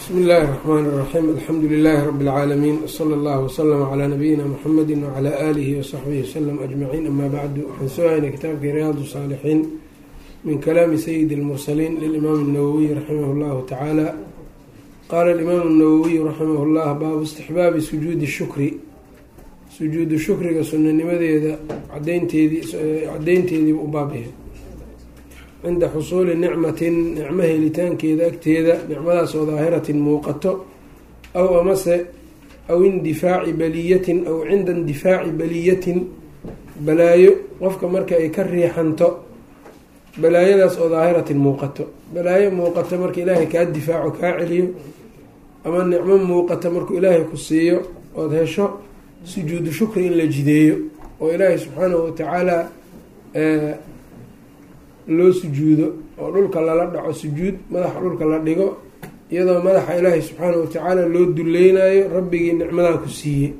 bsmi illaahi الرحmn الرaxيim alxamdu لilaahi rab اlcaalamiin wslى اllah wslm clى nabiyina mxamedi wclى alihi wsaxbihi wslm ajmaciin ama bacdu waxaan soo haynay kitaabkii riyaad الsaalixiin min kalaami sayidi اlmursaliin lilimaam الnawowiy raximah اllahu tacaala qaala اlimaamu الnawowiyu raximah اllah baabu istixbaabi sujuudi shukri sujuudu shukriga sunanimadeeda cadeynteediiba u baabyahay cinda xusuuli nicmatin nicmo helitaankeeda agteeda nicmadaas oo daahiratin muuqato aw amase aw indifaaci baliyatin aw cinda indifaaci baliyatin balaayo qofka marka ay ka riixanto balaayadaas oo daahiratin muuqato balaayo muuqato marka ilaahay kaa difaaco kaa celiyo ama nicmo muuqato markuu ilaahay ku siiyo ood hesho sujuudu shukri in la jideeyo oo ilaahay subxaanahu watacaala loo sujuudo oo dhulka lala dhaco sujuud madaxa dhulka la dhigo iyadoo madaxa ilaahay subxaanahu watacaala loo duleynayo rabbigii nicmadaa ku siiyey.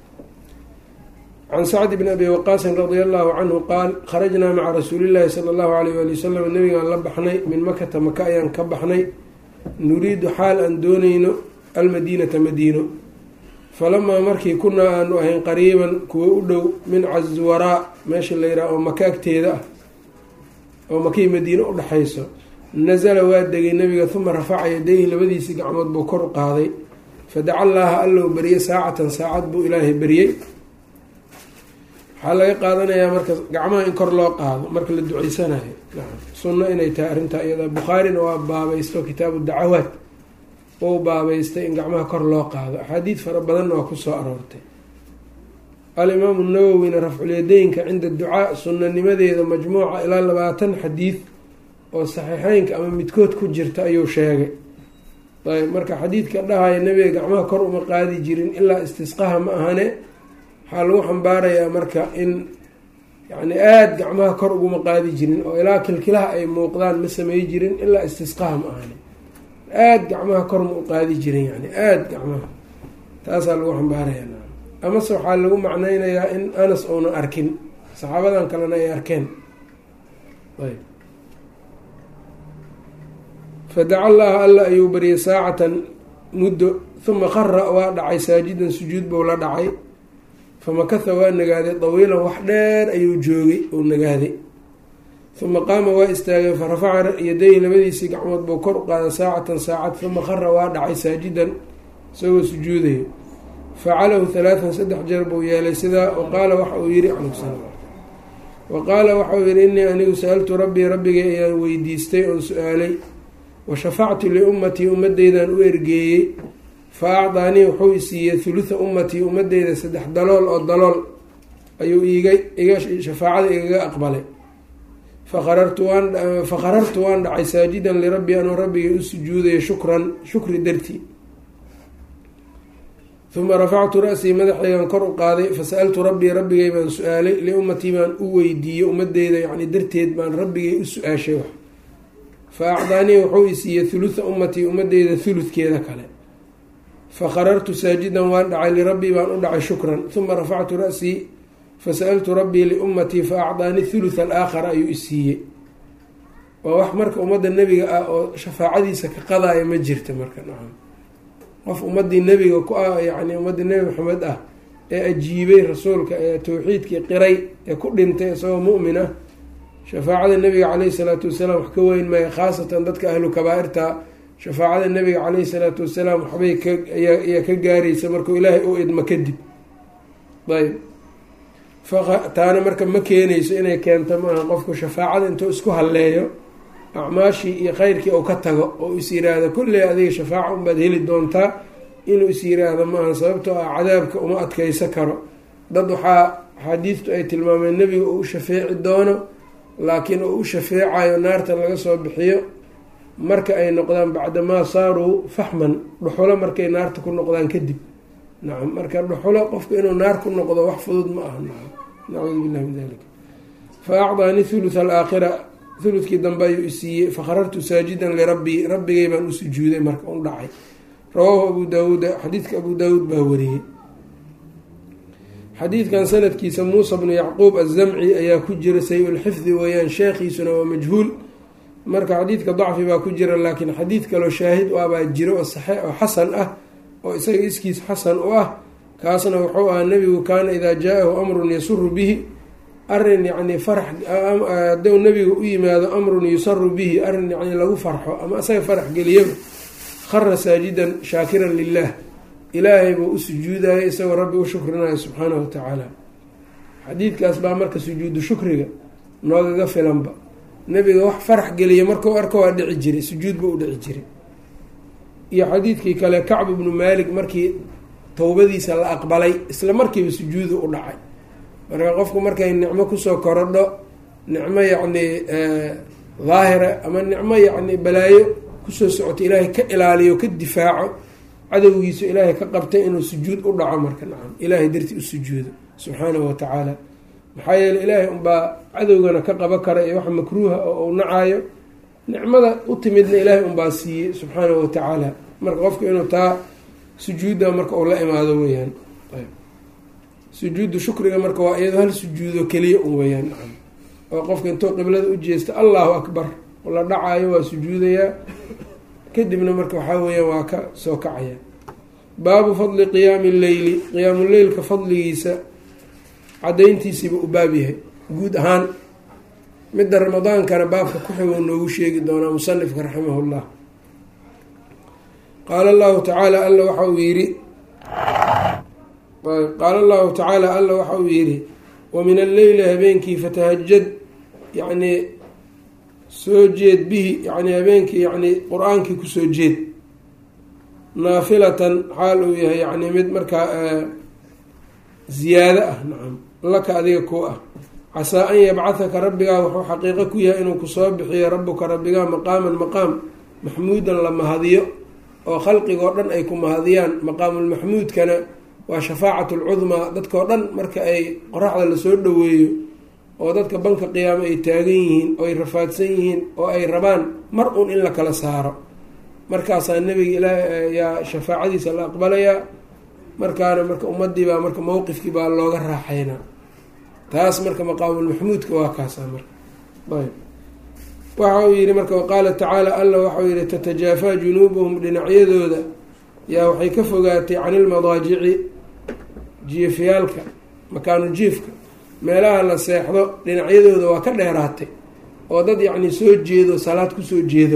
can sacd bni abi waqaasin radia allahu canhu qaal kharajnaa maca rasuulillaahi sala allahu alayh waali wasalam nabigaan la baxnay min makata maka ayaan ka baxnay nuriidu xaal aan doonayno almadiinata madiino falamaa markii kunaa aanu ahayn qariiban kuwo u dhow min caswaraa meesha la yidhaha oo maka agteeda ah oo makii madiine u dhexayso nasala waa degay nabiga uma rafaca yadayhi labadiisii gacmood buu kor u qaaday fadaca allaaha allow baryay saacatan saacad buu ilaahay baryey. waxaa laga qaadanayaa marka gacmaha in kor loo qaado marka la duceysanayo sunno inay tahay arrintaa iyada. bukhaarina waa baabaysto kitaabu dacawaad ou baabaystay in gacmaha kor loo qaado axaadiid fara badanna waa kusoo aroortay. alimaamu nawowina rafculyadaynka cinda ducaa sunanimadeeda majmuuca ilaa 20 xadiid oo saxiixeynka ama midkood ku jirta ayuu sheegay. ayb marka xadiidka dhahaya nabiga gacmaha kor uma qaadi jirin ilaa istisqaha ma ahane waxaa lagu xambaarayaa marka in yani aada gacmaha kor uguma qaadi jirin oo ilaa kilkilaha ay muuqdaan ma samey jirin ilaa istisqaha ma ahane aada gacmaha kor ma u qaadi jirin yani aada gacmaha taasaa lagu xambaaraya. amase waxaa lagu macneynayaa in anas uunan arkin saxaabadan kalena ay arkeen. ayb fadaca allaha alla ayuu baryay saacatan muddo uma qara waa dhacay saajidan sujuud buu la dhacay famakatha waa nagaaday dawiilan wax dheer ayuu joogay uu nagaaday uma qaama waa istaagay farafaca yadayhi labadiisii gacmood buu kor u qaaday saacatan saacad uma qara waa dhacay saajidan isagoo sujuudayo facalahu 3 jeer buu yeelay sidaa waqaala waxa uu yihi waqaala waxa uu yihi innii anigu sa-altu rabbii rabbigay ayaan weydiistay oon su-aalay wa shafactu liummatii ummadeydan u ergeeyey fa acdaanii wuxuu isiiyey hulutha ummatii ummadeyda 3 dalool oo dalool ayuu iga shafaacada igaga aqbalay fakharartu waan dhacay saajidan lirabbi anuu rabbigay u sujuudayo shukri dartii. uma rafactu ra-sii madaxaygan kor u qaaday fasa-altu rabbii rabbigay baan su-aalay liummatii baan u weydiiyey ummadeyda yacni darteed baan rabbigay u su-aashay wax fa acdaanii wuxuu isiiyey hulutha ummatii ummadeyda huludkeeda kale fakharartu saajidan waan dhacay lirabbii baan u dhacay shukran uma rafactu ra-sii fasa-altu rabbii liummatii fa acdaanii hulutha alaakhara ayuu isiiyey. waa wax marka ummadda nebiga ah oo shafaacadiisa ka qadaaya ma jirta marka nacam qof ummadii nebiga ku ah yani ummadii nebi maxamed ah ee ajiibay rasuulka ee tawxiidkii qiray ee ku dhintay isagoo mu'min ah shafaacada nebiga caleyhi salaatu wasalaam wax ka weyn maya khaasatan dadka ahlu kabaa-irta shafaacada nebiga caleyhi salaatu wasalaam waxbay ayaa ka gaaraysa markuu ilaahay u idmo kadib. ayb taana marka ma keenayso inay keento maaha qofku shafaacada intuu isku halleeyo acmaashii iyo kheyrkii uu ka tago oo is yiraahdo kulley adiga shafaaca unbaad heli doontaa inuu is yiraahdo maaha sababtoo ah cadaabka uma adkeysa karo. dad waxaa axaadiistu ay tilmaameen nebiga uu u shafeeci doono laakiin uu u shafeecayo naarta laga soo bixiyo marka ay noqdaan bacdamaa saaruu faxman dhuxulo markay naarta ku noqdaan kadib. nacam marka dhuxulo qofku inuu naar ku noqdo wax fudud ma aha. nacuudu billahi min dalik. fa acdaanii hulutha alaakhira huludkii dambe ayuu isiiyey fakharartu saajidan lirabbii rabbigay baan u sujuuday marka u dhacay. rawaahu abu daawuuda xadiidka abu daawuud baa wariyey. xadiidkan sanadkiisa muusa bnu yacquub azamci ayaa ku jira say-ulxifdi weeyaan sheekhiisuna waa majhuul marka xadiidka dacfi baa ku jira, laakiin xadiid kaloo shaahid u ah baa jiro oo saxiix oo xasan ah oo isaga iskiis xasan u ah. kaasna wuxuu ahaa nebigu kaana idaa jaa-ahu amrun yasuru bihi, arrin yacni farax hadduu nebigu u yimaado amrun yusaru bihi, arrin yacni lagu farxo ama isaga farax geliyaba, khara saajidan shaakiran lilah, ilaahay buu u sujuudaya isagoo rabbi u shukrinayo subxaanahu watacaala. xadiidkaas baa marka sujuudu shukriga noogaga filanba. nebiga wax farax geliya markau arko waa dhici jiray, sujuud buu u dhici jiray. iyo xadiidkii kale Kacb ibnu Maalik markii towbadiisa la aqbalay isla markiiba sujuudu u dhacay. marka qofku markay nicmo kusoo korodho, nicmo yacni daahira ama nicmo yacni balaayo kusoo socoto ilaahay ka ilaaliyo ka difaaco, cadowgiisu ilaahay ka qabtay inuu sujuud u dhaco marka nacam ilaahay dartii u sujuudo subxaanahu watacaala. maxaa yeeley ilaahay unbaa cadowgana ka qaba kara iyo wax makruuha oo uu nacayo, nicmada u timidna ilaahay unbaa siiyey subxaanahu watacaala. marka qofku inuu taa sujuudda marka uu la imaado weyaan. sujuudu shukriga marka waa iyado hal sujuudo keliya un weyaan nacam, oo qofka intuu qiblada u jeesto allahu akbar la dhacayo waa sujuudayaa, kadibna marka waxaa weeyaan waa ka soo kacaya. baabu fadli qiyaami lleyli, qiyaamuleylka fadligiisa cadayntiisiiba u baab yahay guud ahaan. midda ramadaankana baabka ku xigoo noogu sheegi doonaa musanifka raximahullah. qaala allahu tacaala alla waxa uu yidhi qaala allahu tacaala alla waxa uu yidhi wa min alleyli habeenkii fatahajad, yacnii soo jeed bihi, yacni habeenkii yacni qur-aankii kusoo jeed, naafilatan xaal uu yahay yacni mid markaa ziyaado ah nacam laka adiga ku ah. casaa an yabcahaka rabbigaa wuxuu xaqiiqo ku yahay inuu kusoo bixiyo rabbuka rabbigaa maqaaman maqaam maxmuudan la mahadiyo oo khalqigoo dhan ay ku mahadiyaan. maqaamulmaxmuudkana waa shafaacatu lcudmaa, dadkao dhan marka ay qoraxda lasoo dhoweeyo oo dadka banka qiyaamo ay taagan yihiin oo ay rafaadsan yihiin oo ay rabaan mar un in la kala saaro, markaasaa nebiga ilaa yaa shafaacadiisa la aqbalayaa. markaana marka ummadii baa marka mowqifkii baa looga raaxeynaa. taas marka maqaamulmaxmuudka waa kaasaa marka ayb. waxa uu yihi marka waqaala tacaala alla waxauu yihi tatajaafaa junuubuhum, dhinacyadooda yaa waxay ka fogaatay can ilmadaajici, jiifyaalka makaanu jiifka, meelaha la seexdo dhinacyadooda waa ka dheeraatay oo dad yacni soo jeedo salaad kusoo jeedo.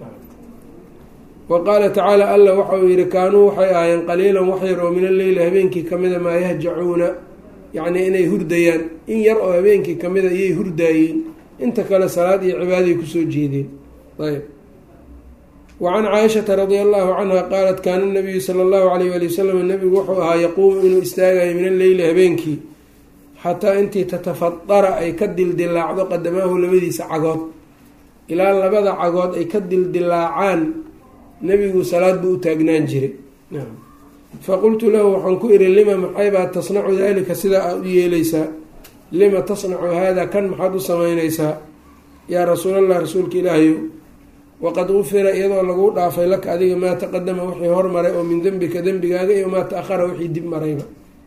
wa qaala tacaala alla waxa uu yihi kaanuu waxay ahaayeen qaliilan wax yar oo min alleyli habeenkii kamida maa yahjacuuna, yacnii inay hurdayaan in yar oo habeenkii kamida iyay hurdaayeen, inta kale salaad iyo cibaaday kusoo jeedeen. ayb. wa can caaishata radia allahu canha qaalat kaana nabiyu sala allahu alayh ali wasalam, nabigu wuxuu ahaa yaquumu inuu istaagayo min alleyli habeenkii xataa intii tatafadara ay ka dildilaacdo qadamaahu labadiisa cagood, ilaa labada cagood ay ka dildilaacaan nebigu salaad buu u taagnaan jiray. faqultu lahu waxaan ku ihi lima maxaybaa tasnacu dalika sidaa aad u yeeleysaa, lima tasnacu haada kan maxaad u samaynaysaa yaa rasuulallah rasuulka ilaahayo, waqad gufira iyadoo laguu dhaafay laka adiga maa taqadama wixii hormaray oo min dembika dembigaaga iyo maa ta-ahara wixii dib marayba.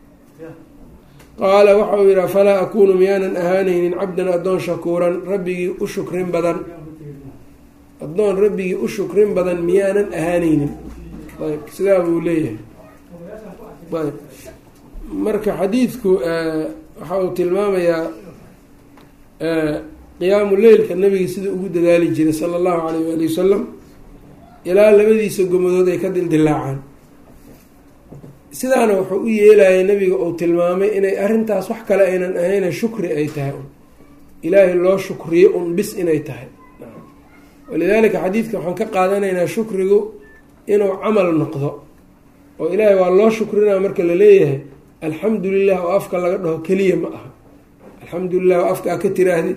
qaala waxa uu yihi falaa akuunu miyaanan ahaanaynin cabdan addoon shakuuran, rabbigii u shukrin badan, addoon rabbigii u shukrin badan miyaanan ahaanaynin. ayb sidaa buu leeyahay. ayb marka xadiidku waxa uu tilmaamayaa qiyaamu leylka nabiga sida ugu dadaali jiray sala allahu alayh waali wasalam, ilaa labadiisa gomadood ay ka dildilaacaan. sidaana wuxuu u yeelayay nabiga uu tilmaamay inay arrintaas wax kale aynan ahayna shukri ay tahay un ilaahay loo shukriyo un bis inay tahay. walidaalika xadiidka waxaan ka qaadanaynaa shukrigu inuu camal noqdo oo ilaahay waa loo shukrinaa marka la leeyahay alxamdu lilah oo afka laga dhaho keliya ma aha. alxamdu lilah oo afka a ka tiraahdid,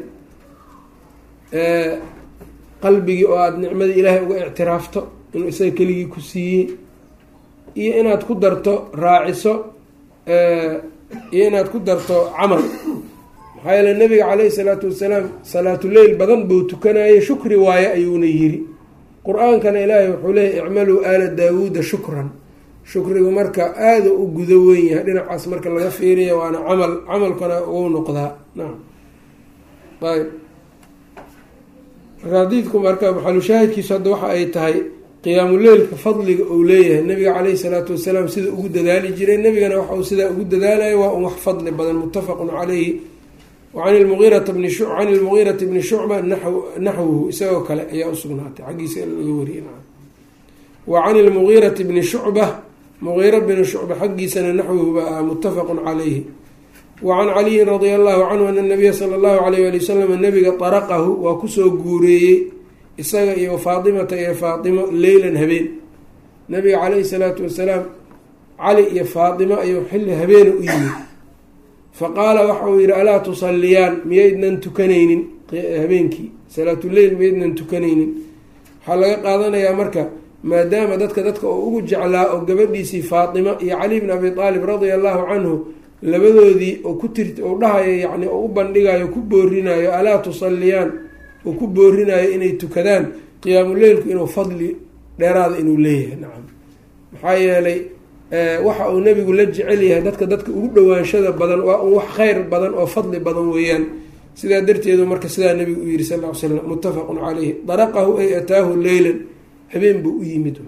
qalbigii oo aada nicmadii ilaahay uga ictiraafto inuu isaga keligii ku siiyey, iyo inaad ku darto raaciso, iyo inaad ku darto camal. maxaa yeele nabiga caleyhi salaatu wasalaam salaatuleyl badan buu tukanayay, shukri waaye ayuuna yiri. qur-aankana ilaahay wuxuu leeyahy icmaluu aala daawuuda shukran, shukrigu marka aada u gudo weyn yahay dhinacaas marka laga fiiriya, waana camalkana ugu noqdaa. nacam ayb xadiidku marka maxalushaahidkiisu hadda waxa ay tahay qiyaamuleylka fadliga uu leeyahay nabiga caleyhi salaatu wasalaam sida ugu dadaali jiray, nabigana waxa uu sidaa ugu dadaalaya waa un wax fadli badan, muttafaqun caleyhi. wacan ilmugiirati bni shucba naxwuhu isagoo kale ayaa usugnaatay xaggiisa laga wariyay. wa can ilmugiirati bni shucba, mugiira bni shucba xaggiisana naxwuhu baa ah, muttafaqun caleyhi. wacan caliyin radia allahu canhu ana nabiya sala allahu alayh ali wasalam nabiga daraqahu waa kusoo guureeyey isaga iyo faatimata iyo faatimo leylan habeen. nabiga caleyhi salaatu wasalaam cali iyo faatimo ayuu xilli habeena u yimid. faqaala waxa uu yihi alaa tusaliyaan, miyaydnan tukanaynin habeenkii salaatuleyl miyaydnan tukanaynin. waxaa laga qaadanayaa marka maadaama dadka oo ugu jeclaa oo gabadhiisii faatima iyo cali bn abi aalib radia allahu canhu labadoodii oo dhahayo yani oo u bandhigayo ku boorinayo alaa tusaliyaan oo ku boorinayo inay tukadaan qiyaamuleylku inuu fadli dheeraada inuu leeyahay. nacam, maxaa yeelay waxa uu nabigu la jecel yahay dadka ugu dhawaanshada badan waa un wax kheyr badan oo fadli badan weeyaan. sidaa darteedu marka sidaa nabigu u yihi sal l slam, muttafaqun caleyhi. daraqahu ay ataahu leylan, habeen buu u yimid.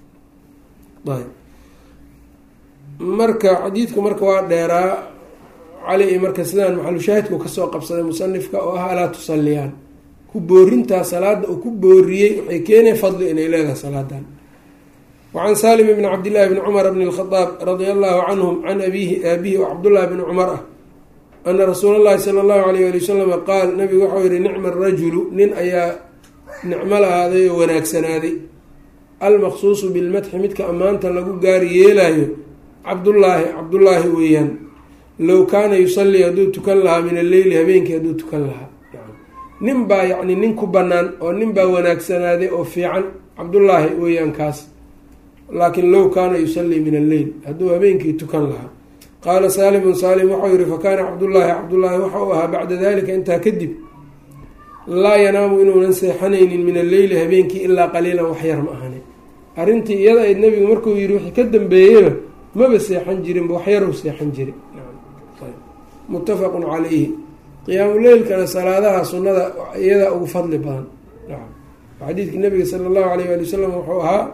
marka xadiidku marka waa dheeraa cali marka sidaan maxalushaahidku kasoo qabsaday musanifka oo ah alaa tusaliyaan, ku boorintaa salaada uu ku booriyey waxay keenay fadli inay leedahay salaadan. wacan salim bni cabdillahi bni cumar bni lkhadaab radia allahu canhum can aabihi oo cabdullahi bni cumar ah ana rasuula allahi sala allahu alayh ali wasalama qaal, nabigu waxau yihi nicma arajulu, nin ayaa nicmo lahaaday oo wanaagsanaaday, almaqsuusu bilmadxi midka ammaanta lagu gaari yeelayo, cabdullaahi weeyaan. low kaana yusallii hadduu tukan lahaa min alleyli, habeenkii hadduu tukan lahaa. nin baa yacni nin ku bannaan oo nin baa wanaagsanaaday oo fiican, cabdullaahi weeyaan kaas. laakiin low kaana yusallii min alleyl, hadduu habeenkii tukan lahaa. qaala saalimun, saalim waxau yihi fakaana cabdullaahi waxau ahaa bacda dalika intaa kadib laa yanaamu inuunan seexanaynin min alleyli habeenkii ilaa qaliilan wax yar ma ahane. arrintii iyada ayd nabigu markuu yihi wixii ka dambeeyeyba maba seexan jirinba, waxyarow seexan jiri. muttafaqun caleyhi. qiyaamuleylkana salaadaha sunnada iyadaa ugu fadli badan. xadiidkii nabiga sala allahu alayh ali wasalam wuxuu ahaa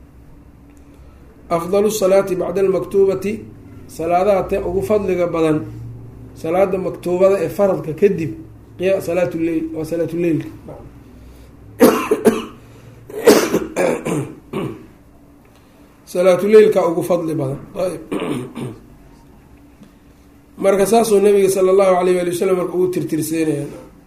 afdalu salaati bacda almaktuubati, salaadaha te ugu fadliga badan salaada maktuubada ee faradka kadib salaatuleyl, waa salaatuleylka. salaatuleylka ugu fadli badan. marka saasuu nabiga sala allahu alayh ali wasalam marka ugu tirtirseynaya.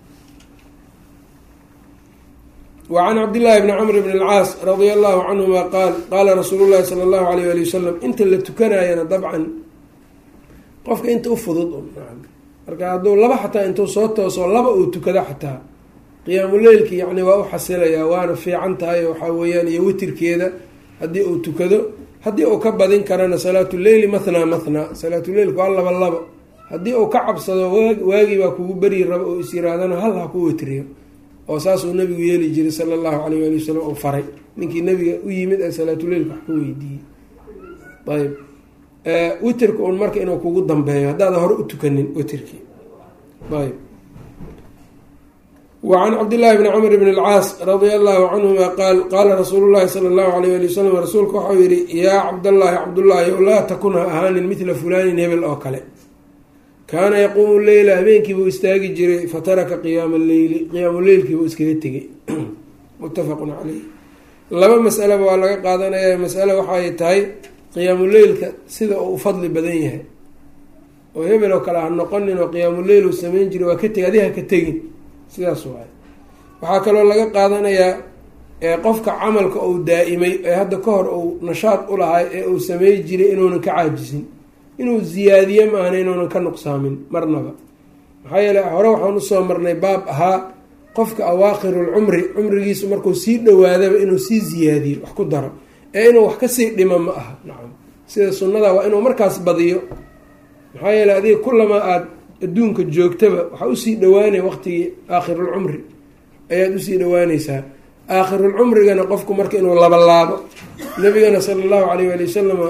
wacan cabdillaahi bni camr bni alcaas radia allahu canhuma qaal, qaala rasuulu llahi sala allahu alayh ali wasalam, inta la tukanayana dabcan qofka inta u fudud marka hadduu laba xataa intuu soo tooso laba uu tukado xataa qiyaamuleylki yacni waa u xasilayaa, waana fiican tahay waxaa weeyaan, iyo witirkeeda haddii uu tukado. haddii uu ka badin karana salaatuleyli mathnaa, salaatuleylku waa laba. haddii uu ka cabsado waagii baa kugu beryi rabo oo is yiraadana hal ha ku witriyo, oo saasuu nabigu yeeli jiray sala allahu alayh ali wasalam oo faray ninkii nabiga u yimid ee salaatuleylka wax ku weydiiyey. ayb witirka un marka inuu kugu dambeeyo haddaada hore u tukanin witirkii. ayb wacan cabdillaahi bni camr bni alcaas radia allahu canhuma qaal, qaala rasuulu llahi sala allahu alayh ali wasalam, rasuulka waxau yihi yaa cabdullaahi laa takun ha ahaanin midla fulaanin hebel oo kale, kaana yaquumu leyla, habeenkiibuu istaagi jiray, fataraka qiyaama leyli, qiyaamuleylkiibuu iskaga tegay. muttafaqun caleyh. laba masalaba waa laga qaadanaya. masale waxaay tahay qiyaamuleylka sida uu fadli badan yahay, oo hebel oo kale ha noqonin oo qiyaamuleyl uu sameyn jiray waa ka tegi, adi ha ka tegin, sidaas waay. waxaa kaloo laga qaadanayaa qofka camalka uu daa'imay ee hadda ka hor uu nashaad u lahay ee uu samey jiray inuunan ka caajisin, inuu ziyaadiye maahna inuunan ka nuqsaamin marnaba. maxaa yeele hore waxaan usoo marnay baab ahaa qofka awaakhirulcumri, cumrigiisu markuu sii dhawaadaba inuu sii ziyaadiyo wax ku daro, ee inuu wax kasii dhimo ma aha. nacam, sida sunnada waa inuu markaas badiyo. maxaa yeele adiga kulamaa aada adduunka joogtaba waxaa usii dhawaanaya waqtigii aakhirulcumri ayaad usii dhawaaneysaa. aakhirulcumrigana qofku marka inuu labalaabo, nabigana sala allahu alayh ali wasalama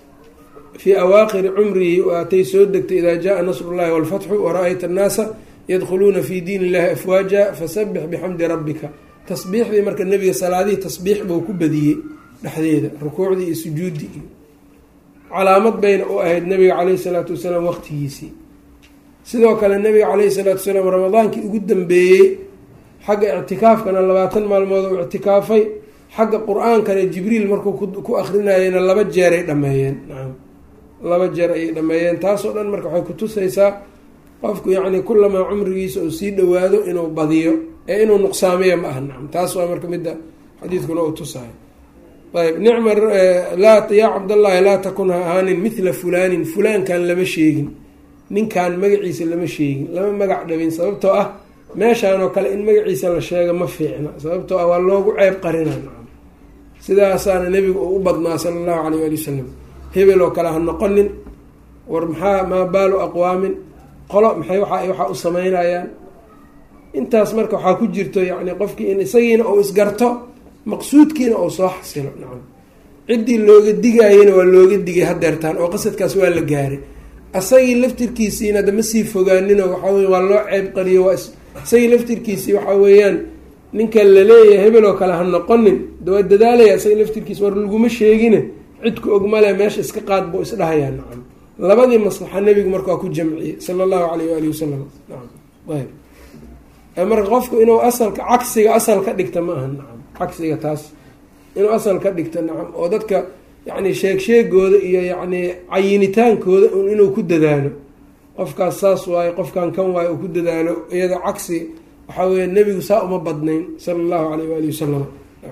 fii awaakhiri cumrihi waatay soo degtay idaa jaa nasrullahi walfatxu wara-ayta annaasa yadkhuluuna fii diin illahi afwaaja fasabbix bixamdi rabbika. tasbiixdii marka nebiga salaadihii tasbiix buu ku badiyey dhexdeeda, rukuucdii iyo sujuuddii iyo calaamad bayna u ahayd nabiga caleyhi salaatu wasalaam waqtigiisii. sidoo kale nabiga caleyhi salaatu wasalaam ramadaankii ugu dambeeyey xagga ictikaafkana 20 maalmood uu ictikaafay, xagga qur-aankana jibriil markuu ku akrinayena 2 jeer ay dhameeyeen. nacam 2 jeer ayay dhameeyeen. taasoo dhan marka waxay kutusaysaa qofku yacni kulamaa cumrigiisa uu sii dhawaado inuu badiyo ee inuu nuqsaamiya ma aha. nacam taas waa marka midda xadiidkuna uu tusayo. ayb nicma yaa cabdallaahi laa takun ha ahaanin mithla fulaanin, fulaankan lama sheegin, ninkan magaciisa lama sheegin, lama magac dhabin, sababtoo ah meeshaan oo kale in magaciisa la sheego ma fiicna, sababtoo ah waa loogu ceeb qarina. nacam sidaasaana nebigu uu u badnaa sala allahu alayh ali wasalam. hebel oo kale ha noqonin, war maa baalu aqwaamin, qolo maxay waxaa u sameynayaan. intaas marka waxaa ku jirto yacni qofkii in isagiina uu isgarto, maqsuudkiina uu soo xasilo. nacam ciddii looga digaayena waa looga digay hadeertaan oo qasadkaas waa la gaaray. asagii laftirkiisiina dama sii fogaaninoo waxaa wey waa loo ceeb qariyo. waa isagii laftirkiisii waxaa weeyaan ninka laleeyahay hebel oo kale ha noqonin, waa dadaalaya isagii laftirkiisi, war laguma sheegine cidku ogmale meesha iska qaad buu isdhahayaa. nacam labadii maslaxa nebigu marka waa ku jamciyey sala allahu alayh waalihi wasalam. nacam ayb marka qofku inuu asalka cagsiga asal ka dhigta ma aha. nacam cagsiga taas inuu asal ka dhigta. nacam oo dadka yacni sheegooda iyo yacni cayinitaankooda inuu ku dadaalo. qofkaas saas waayo, qofkan kan waayo uu ku dadaalo, iyada cagsi waxaa weya nebigu saa uma badnayn sala allahu alayh waali wasalam.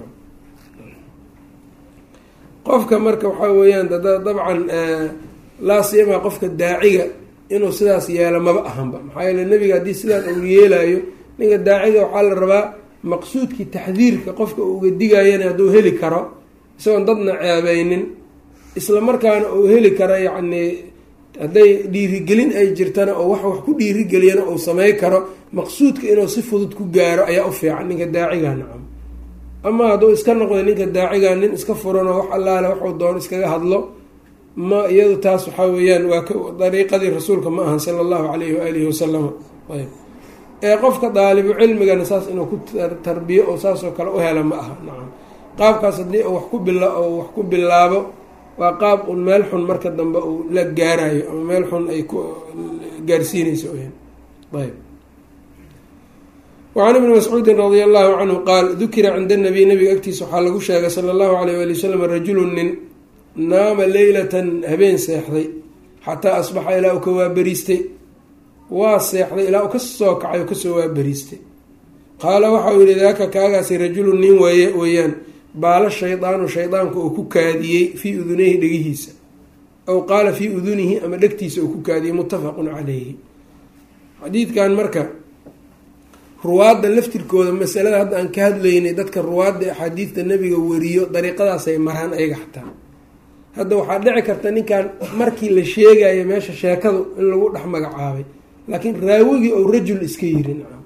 qofka marka waxaa weeyaan dabcan laa siyamaa qofka daaciga inuu sidaas yeelo maba ahanba. maxaa yeele nebiga haddii sidaas uu yeelaayo, ninka daaciga waxaa la rabaa maqsuudkii taxdiirka qofka uu uga digayana hadduu heli karo isagoon dadna ceebeynin, isla markaana uu heli karo yacni hadday dhiirigelin ay jirtana oo wax ku dhiirigeliyana uu samey karo, maqsuudka inuu si fudud ku gaaro ayaa u fiican ninka daaciga. nacam ama hadduu iska noqdo ninka daaciga nin iska furanoo wax allaale waxuu doono iskaga hadlo, ma iyadu taas waxaa weeyaan waa dariiqadii rasuulka ma ahan sala allahu calayhi waalihi wasalama. ayb ee qofka daalibu cilmigana saas inuu ku tarbiyo oo saasoo kale u hela ma aha. nacam qaabkaas haddii uu wax ku bilaabo waa qaab un meel xun marka dambe uu la gaarayo ama meel xun ay ku gaarsiinayso weyaan. ayb wacan ibni mascuudin radia allahu canhu qaal dukira cinda nabiy nabiga agtiisa waxaa lagu sheegay sala allahu alayh waali wasalam rajulun nin naama leylatan habeen seexday xataa asbaxa ilaa uu ka waaberiistay. waa seexday ilaa uu kasoo kacay oo kasoo waaberiistay. qaala waxauu yihi daaka kaagaasi rajulun nin weeyaan baala shaydaanu shaydaanku uu ku kaadiyey fii udunayhi dhegihiisa, aw qaala fii udunihi ama dhegtiisa uu ku kaadiyey. muttafaqun calayhi. xadiidkan marka ruwaadda laftirkooda masalada hadda aan ka hadlaynay, dadka ruwaadda axaadiidta nebiga wariyo dariiqadaasay maraan ayaga xataa. hadda waxaa dhici karta ninkan markii la sheegayo meesha sheekadu in lagu dhex magacaabay, laakiin raawigii ou rajul iska yiri. nacam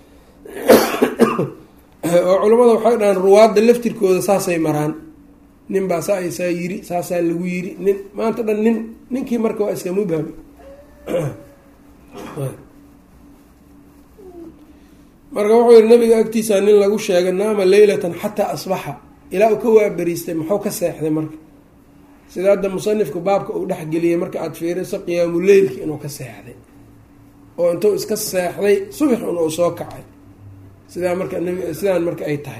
oo culamada waxay dhahaan ruwaadda laftirkooda saasay maraan. nin baa saa yiri, saasaa lagu yiri, nin maanta dhan ninkii marka waa iska mubham. marka wuxuu yihi nabiga agtiisa nin lagu sheegay naama leylatan xataa asbaxa, ilaa uu ka waaberiistay. muxuu ka seexday marka? sida hadda musanifku baabka uu dhexgeliyay marka aada fiiriso qiyaamu leylki inuu ka seexday oo intuu iska seexday subax un uu soo kacay. sidaan marka ay tahay.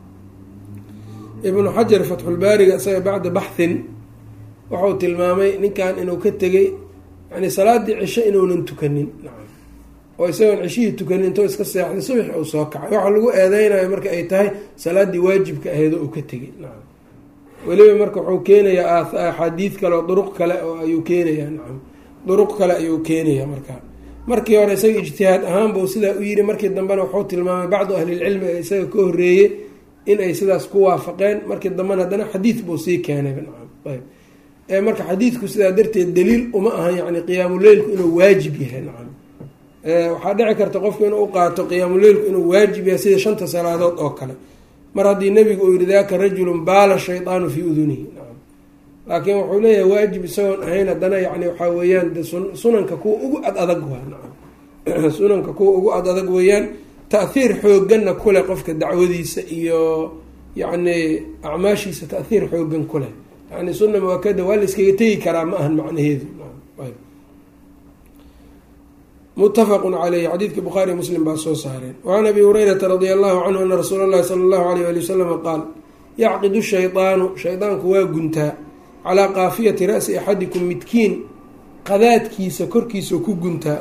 ibnu xajar fatxulbaariga isaga bacda baxthin wuxuu tilmaamay ninkan inuu ka tegay yani salaadii cisho inuunan tukanin. nacam oo isagoon cishihii tukanin intuu iska seexday subax uu soo kacay. waxaa lagu eedeynayo marka ay tahay salaadii waajibka aheedo uu ka tegay. nacam weliba marka wuxuu keenayaa axaadiid kale oo duruq kale oo ayuu keenayaa. nacam duruq kale ayuu keenayaa. markii hore isaga ijtihaad ahaan buu sidaa u yiri, markii dambena wuxuu tilmaamay bacdu ahlilcilmi ee isaga ka horeeyey in ay sidaas ku waafaqeen. markii dambena haddana xadiid buu sii keenay. nacam ayb marka xadiidku sidaa darteed daliil uma aha yani qiyaamuleylku inuu waajib yahay. nacam waxaa dhici karta qofku inuu u qaato qiyaamuleylku inuu waajib yahay sida 5 salaadood oo kale, mar haddii nebigu uu yihi daaka rajulun baala shaydaanu fii udunihi. nacam laakiin wuxuu leeyahay waajib isagoon ahayn haddana yani waxaa weeyaan sunanka kuwa ugu adag waa. nacam sunanka kuwa ugu adag weeyaan, ta'hiir xooganna kuleh qofka dacwadiisa iyo yacni acmaashiisa ta'hiir xoogan kuleh. yani sunna muakada waa la iskaga tegi karaa ma ahan macnaheedu. mutafaqun caleyhi, xadiidka bukhaari muslim baa soo saareen. wacan abi hurayrata radia allahu canhu ana rasuula allahi sala allahu alayh ali wasalama qaal yacqidu shaydaanu, shaydaanku waa guntaa calaa qaafiyati ra'si axadikum midkiin qadaadkiisa korkiisa ku guntaa.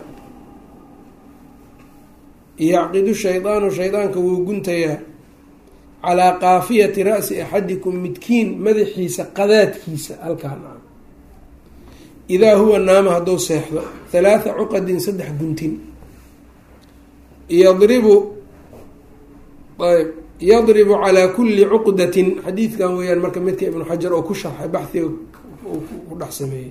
yacqidu shaydaanu, shaydaanka wuu guntayaa calaa qaafiyati ra'si axadikum midkiin madaxiisa qadaadkiisa halkaa naam, idaa huwa naama hadduu seexdo, 3 cuqadin 3 guntin, yadribu calaa kulli cuqdatin, xadiidkan weeyaan marka midka ibnu xajar oo ku sharxay baxhiga ku dhex sameeyey.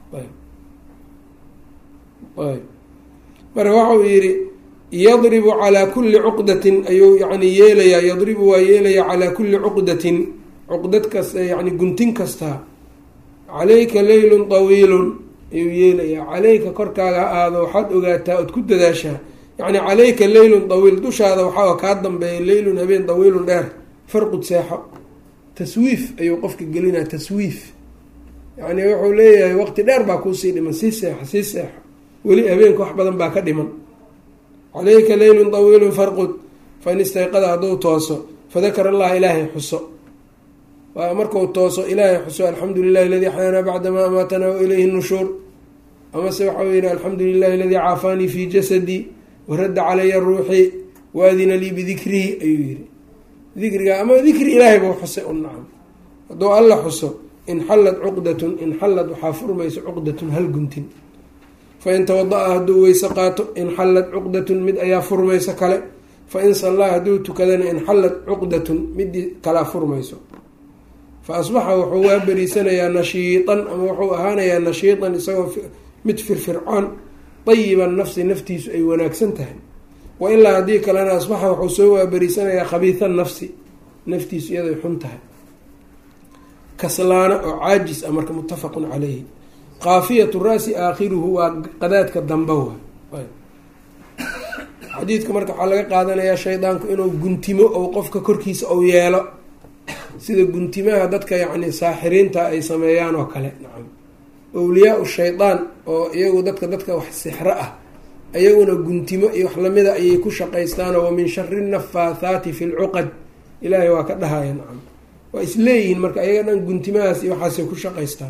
marka waxa uu yihi yadribu calaa kulli cuqdatin ayuu yani yeelayaa, yadribu waa yeelayaa calaa kulli cuqdatin, cuqdad kasta yani guntin kasta, calayka leylun tawiilun ayuu yeelayaa, calayka korkaaga ha aado waxaad ogaataa ood ku dadaashaa, yani calayka leylun tawiil, dushaada waxaa kaa dambeeya leylun habeen tawiilun dheer, farqud seexo. taswiif ayuu qofka gelinaa, taswiif yani wuxuu leeyahay waqti dheer baa kuusii dhiman, sii seexo weli habeenka wax badan baa ka dhiman. calayka leylun tawiilun farqud fain istayqada hadduu tooso fadakara allaha ilaahay xuso, waa markau tooso ilaahay xuso, alxamdu lilahi aladii axyaanaa bacdamaa amaatanaa wa ilayhi nushuur, amase waxau yihi alxamdu lilahi aladii caafaanii fii jasadii waradda calaya ruuxii waadina lii bidikrihi ayuu yihi. dikriga ama dikri ilaahay buu xusay u nacam, hadduu alla xuso inxallad cuqdatun, inxallad waxaa furmayso cuqdatun hal guntin, fain tawada-a hadduu weyse qaato inxallad cuqdatun mid ayaa furmayso kale, fain sallaa hadduu tukadana inxallad cuqdatun midii kalaa furmayso. fa asbaxa wuxuu waa beriisanayaa nashiitan, ama wuxuu ahaanayaa nashiitan isagoo mid firfircoon, dayiban nafsi, naftiisu ay wanaagsan tahay. wa ilaa haddii kalena asbaxa wuxuu soo waaberiisanayaa khabiiha nafsi, naftiisu iyaday xun tahay, kaslaana oo caajis ah. marka muttafaqun caleyhi. qaafiyatu ra'si aakhiruhu waa qadaadka damba wa xadiidka marka waxaa laga qaadanayaa shaydaanku inuu guntimo ou qofka korkiisa ou yeelo, sida guntimaha dadka yacni saaxiriinta ay sameeyaan oo kale. nacam, awliyaa shaydaan oo iyagu dadka wax sixro ah, ayaguna guntimo iyo wax lamida ayay ku shaqaystaanoo wa min shari nafaathaati fi lcuqad, ilaahay waa ka dhahaya. nacam, waa isleeyihiin marka ayaga dhan guntimahaas iyo waxaasay ku shaqaystaan.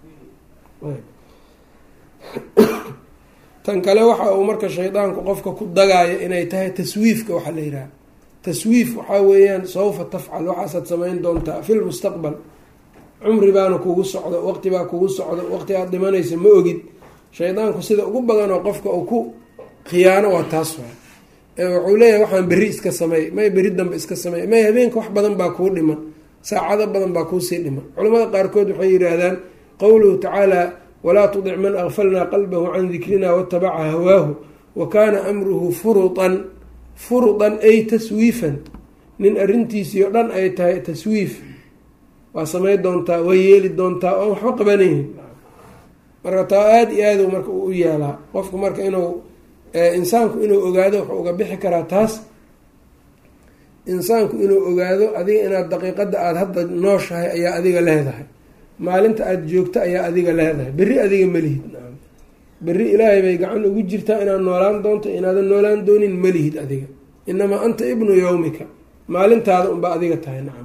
tan kale waxa uu marka shaydaanku qofka ku dagaayo inay tahay taswiifka, waxaa la yidhaha taswiif waxaa weeyaan sawfa tafcal, waxaasaad samayn doontaa fi lmustaqbal, cumri baana kugu socdo, waqti baa kugu socdo, waqti aad dhimanaysa ma ogid. shaydaanku sida ugu badan oo qofka uu ku khiyaano waa taas waa, wuxuu leeyahay waxaan berri iska sameey, may berri dambe iska sameey, may habeenka wax badan baa kuu dhiman, saacado badan baa kuusii dhiman. culamada qaarkood waxay yidhaahdaan qowluhu tacaala walaa tudic man akfalnaa qalbahu can dikrina watabaca hawaahu wa kaana amruhu furudan ay taswiifan, nin arrintiisii oo dhan ay tahay taswiif, waa samay doontaa, waa yeeli doontaa, oon waxba qabanayhin. marka taa aada iyo aad marka uu u yeelaa qofku, marka inuu insaanku inuu ogaado wuxuu uga bixi karaa taas. insaanku inuu ogaado adiga inaad daqiiqada aada hadda nooshahay ayaa adiga leedahay, maalinta aada joogto ayaa adiga leedahay, berri adiga malihid. nacam, berri ilaahay bay gacan ugu jirtaa inaad noolaan doonto, inaadan noolaan doonin malihid adiga, inamaa anta ibnu yawmika, maalintaada unbaa adiga tahay. nacam,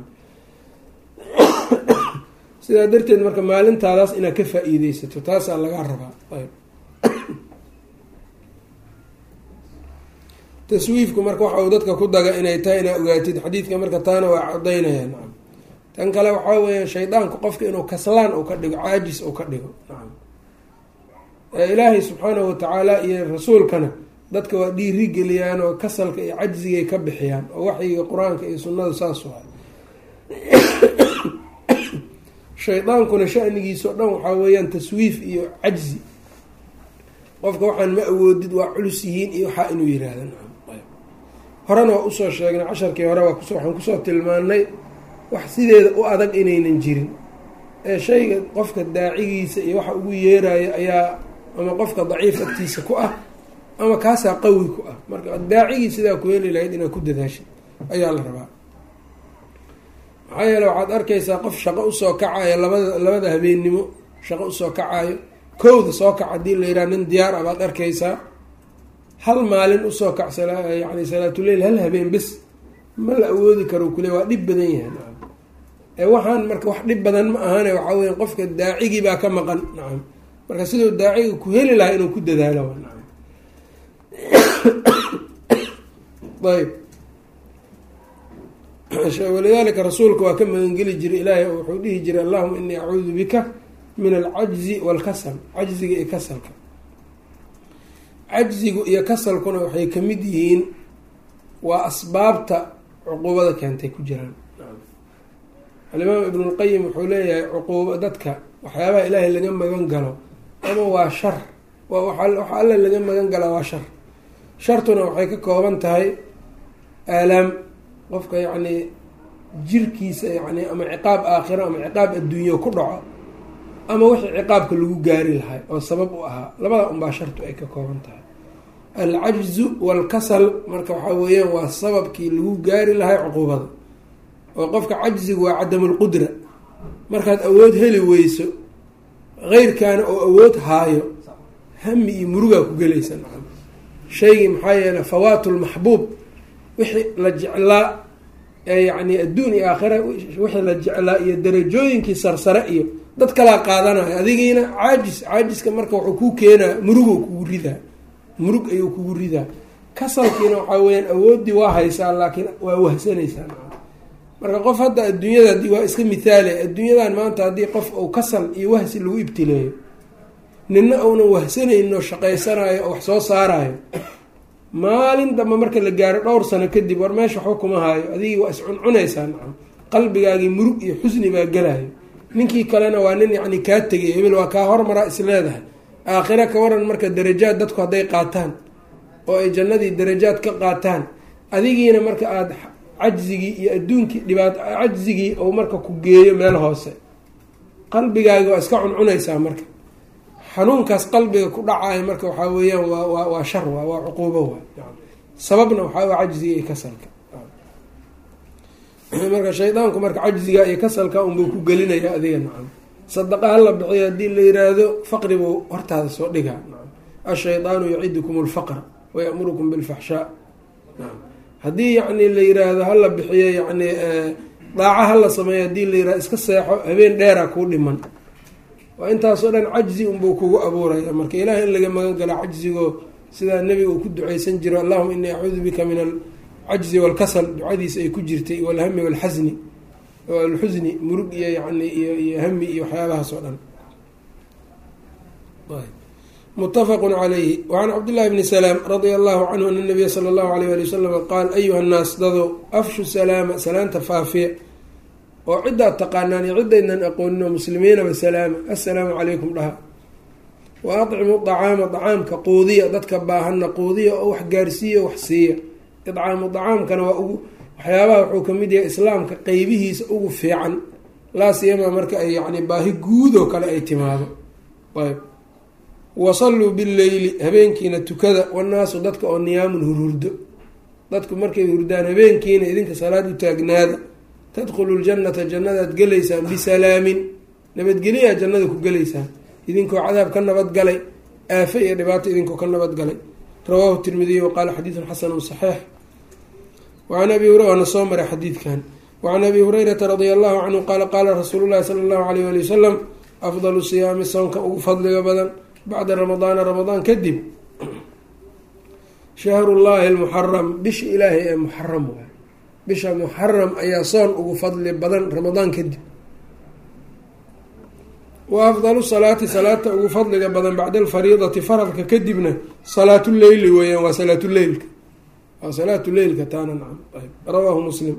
sidaa darteed marka maalintaadaas inaad ka faa-iideysato taasaa lagaa rabaa. taswiifku marka waxa uu dadka ku daga inay tahay inaad ogaatid, xadiidka marka taana waa cadaynaya. nacam, tan kale waxaa weeyaan shaydaanku qofka inuu kaslaan uu ka dhigo, caajis uu ka dhigo. nacam, ilaahay subxaanahu watacaala iyo rasuulkana dadka waa dhiiri geliyaan oo kasalka iyo cajzigay ka bixiyaan, oo waxyiga qur-aanka iyo sunnada saas waa. shaydaankuna shanigiisa o dhan waxaa weeyaan taswiif iyo cajzi, qofka waxaan ma awoodid, waa culus yihiin iyo waxaa inuu yihahda. horena waa usoo sheegnay casharkii hore waxaan kusoo tilmaanay wax sideeda u adag inaynan jirin, ee shayga qofka daacigiisa iyo waxa ugu yeerayo ayaa ama qofka daciif agtiisa ku ah ama kaasaa qawi ku ah. marka daacigii sidaa ku heli lahayd inaad ku dadaashid ayaa la rabaa. maxaa yeele waxaad arkaysaa qof shaqo usoo kacayo labada habeennimo shaqo usoo kacayo, kowda soo kac haddii la yidhaha nin diyaar ah baad arkaysaa, hal maalin usoo kac yani salaatuleyl hal habeen bes ma la awoodi karo kule, waa dhib badan yahay. nacam waxaan marka wax dhib badan ma ahane waxaa weya qofka daacigii baa ka maqan. nacam marka siduu daaciga ku heli lahaa inuu ku dadaalo. nacam ayb walidaalika rasuulka waa ka magangeli jiray ilaahay oo wuxuu dhihi jiray allahuma inii acuudu bika min alcajzi waalkasal, cajziga iyo kasalka. cajzigu iyo kasalkuna waxay kamid yihiin, waa asbaabta cuquubada keentay ku jiraan. alimaam ibn lqayim wuxuu leeyahay cuquuba dadka waxyaabaha ilaahay laga magan galo ama waa shar, waxa alla laga magan galaa waa shar. shartuna waxay ka kooban tahay aalaam qofka yacni jirkiisa yani ama ciqaab aakhiro ama ciqaab adduunyo ku dhaco, ama wixii ciqaabka lagu gaari lahay oo sabab u ahaa, labada unbaa shartu ay ka kooban tahay. alcajzu waalkasal marka waxaa weeyaan waa sababkii lagu gaari lahay cuquubada. oo qofka cajzigu waa cadamulqudra, markaad awood heli weyso keyrkaana oo awood haayo hami iyo murugaa ku gelaysa. nacam shaygii maxaa yeele fawaatulmaxbuub, wixii la jeclaa ee yacni adduun iyo aakhira wixii la jeclaa iyo darajooyinkii sarsare iyo dad kalaa qaadanayo, adigiina caajiska marka wuxuu kuu keenaa muruguu kugu ridaa, murug ayuu kugu ridaa. kasalkiina waxaa weyaan awooddii waa haysaa laakiin waa wahsanaysaa. marka qof hadda adduunyada waa iska mithaale, adduunyadan maanta haddii qof uu kasal iyo wahsi lagu ibtileeyo, nina uunan wahsanayno shaqaysanayo oo wax soo saarayo, maalin dambe marka la gaaro dhowr sano kadib war meesha waxba kuma haayo, adigii waa iscuncunaysaa. nacam qalbigaagii murug iyo xusni baa gelayo. ninkii kalena waa nin yacni kaa tegay, hebel waa kaa hormaraa is leedahay. aakhira ka waran marka darajaad dadku hadday qaataan oo ay jannadii darajaad ka qaataan, adigiina marka aada cajzigii iyo adduunkii cajzigii ou marka ku geeyo meel hoose, qalbigaagi waa iska cuncunaysaa. marka xanuunkaas qalbiga ku dhacayo marka waxaa weeyaan waa shar, waa cuquubo sababna waxaa waa cajziga iyo kasalka. marka shaydaanku marka cajziga iyo kasalka unbuu ku gelinaya adiga. nacam sadaqa hala bixiyo haddii la yiraahdo faqri buu hortaada soo dhigaa. nacam ashaydaanu yacidukum alfaqra wayamurukum bilfaxshaa. nacam haddii yacni la yiraahdo hala bixiyo yacni daaca hala sameeyo, haddii la yirahdo iska seexo habeen dheera kuu dhiman, waa intaasoo dhan cajzi unbuu kugu abuuraya. marka ilaah in laga magan galo cajzigo sidaa nebiga uu ku duceysan jiro, allahuma inii acuudu bika min alcajzi waalkasal, ducadiisa ay ku jirtay, walhami walxasni alxusni, murug iyo yani iyo hami iyo waxyaabahaas oo dhan. mutafaqu calayhi. wacan cabdillahi bni salaam radia allahu canhu ana nabiya sala allahu alayh ali wasalam qaal ayuha nnaas dado afshu salaama, salaanta faafiya oo ciddaad taqaanaan iyo ciddaynan aqoonin oo muslimiinaba salaama, assalaamu calaykum dhaha. wa adcimu dacaama, dacaamka quudiya, dadka baahanna quudiya oo wax gaarsiiya wax siiya. idcaamu dacaamkana waa ugu waxyaabaha wuxuu kamid yahay islaamka qeybihiisa ugu fiican, laa siyama marka ay yani baahi guud oo kale ay timaado. ayb wasalluu bileyli, habeenkiina tukada, wannaasu dadka oo niyaamun hurhurdo, dadku markay hurdaan habeenkiina idinka salaad u taagnaada. tadkhulu ljannata, jannadaad gelaysaan bisalaamin, nabadgelyaa jannada ku gelaysaan idinkoo cadaab ka nabadgalay, aafe iyo dhibaato idinkoo ka nabadgalay. rawaahu tirmidiy waqaala xadiidun xasanun saxiix. wacan abi waana soo maray xadiidkan. wacan abi hurayrata radia allahu canhu qaala qaala rasuulu llahi sala allahu alayh ali wasalam afdalu siyaami, soonka ugu fadliga badan bacda ramadaana, ramadaan kadib, shahrullaahi almuxaram, bisha ilaahay ee muxaram waay. bisha muxaram ayaa soon ugu fadli badan ramadaan kadib. wa afdalu salaati, salaata ugu fadliga badan bacda alfariidati, faradka kadibna salaatuleyli weeyaan, waa salaatuleylka, waa salaatuleylka taana. nacam rawaahu muslim.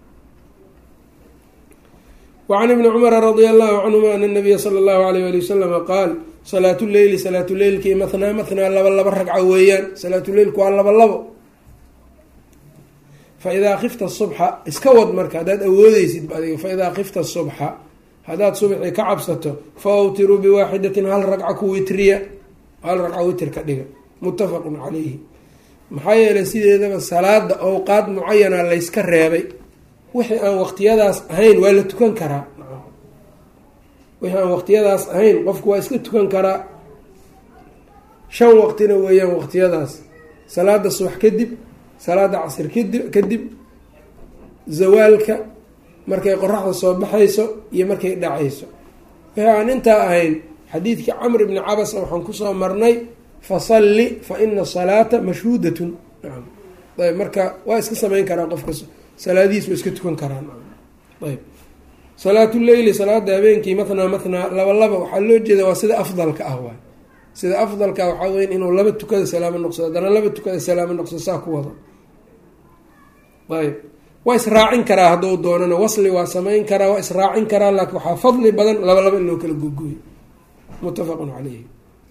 wacan ibni cumara radia allahu canhuma ana nabiya sala allahu alayh ali wasalama qaal salaatuleyli, salaatuleylkii mathnaa mathnaa, laba ragco weeyaan. salaatuleylku waa labo. fa idaa kifta subxa, iska wad marka haddaad awoodeysid adiga, fa idaa kifta subxa, haddaad subxii ka cabsato, fa awtiruu biwaaxidatin, hal ragca ku witriya, hal ragca witir ka dhiga. muttafaqun calayhi. maxaa yeelay sideedaba salaada awqaad mucayana layska reebay, wixii aan waqtiyadaas ahayn waa la tukan karaa. wixii aan waqtiyadaas ahayn qofku waa iska tukan karaa. 5 waqtina weeyaan waqtiyadaas: salaada subax kadib, salaada casr kadib, zawaalka markay qoraxda soo baxayso iyo markay dhacayso. wixii aan intaa ahayn xadiidkii camr ibni cabas waxaan kusoo marnay fasalli fa ina salaata mashhuudatun. ayb marka waa iska samayn karaa qofka salaadihiis waa iska tukan karaan. ayb salaatuleyli salaada habeenkii mathnaa laba waxaa loo jeeda waa sida afdalka ah waay. sida afdalka waxaa weya inuu 2 tukada salaamo noqsado, haddana 2 tukada salaamo noqsado, saa ku wado. ayb waa israacin karaa hadduu doonana, wasli waa samayn karaa, waa israacin karaa, laakiin waxaa fadli badan 2 in loo kala gogoyo. muttafaqun calayhi.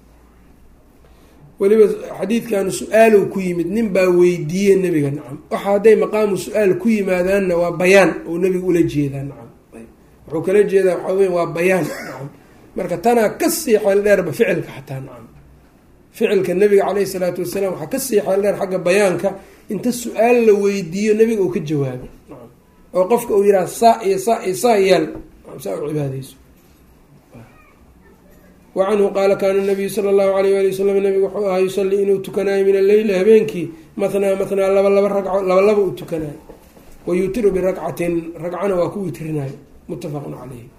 weliba xadiidkan su-aalow ku yimid, nin baa weydiiye nebiga. nacam waxa hadday maqaamu su-aal ku yimaadaanna waa bayaan oo nebiga ula jeedaa. nacam wuxuu kala jeedaa waxaa weya waa bayaan. nacam marka tanaa kasii xeel dheerba ficilka xataa. nacam ficilka nebiga caleyhi salaatu wasalaam waxaa kasii xeel dheer xagga bayaanka. inta su-aal la weydiiyo nebiga uu ka jawaabo. nacam oo qofka uu yidhaha saa iyo saa iyo saa yeel, saa u cibaadeyso. wacanhu qaala kaana nabiyu sala allahu alayh waali wasalam nabigu wuxuu ahaa yusalii inuu tukanaayo min alleyli habeenkii mathnaa laba ragco laba u tukanaayo, wayutiru biragcatin ragcana waa ku witrinayo. muttafaqun calayhi.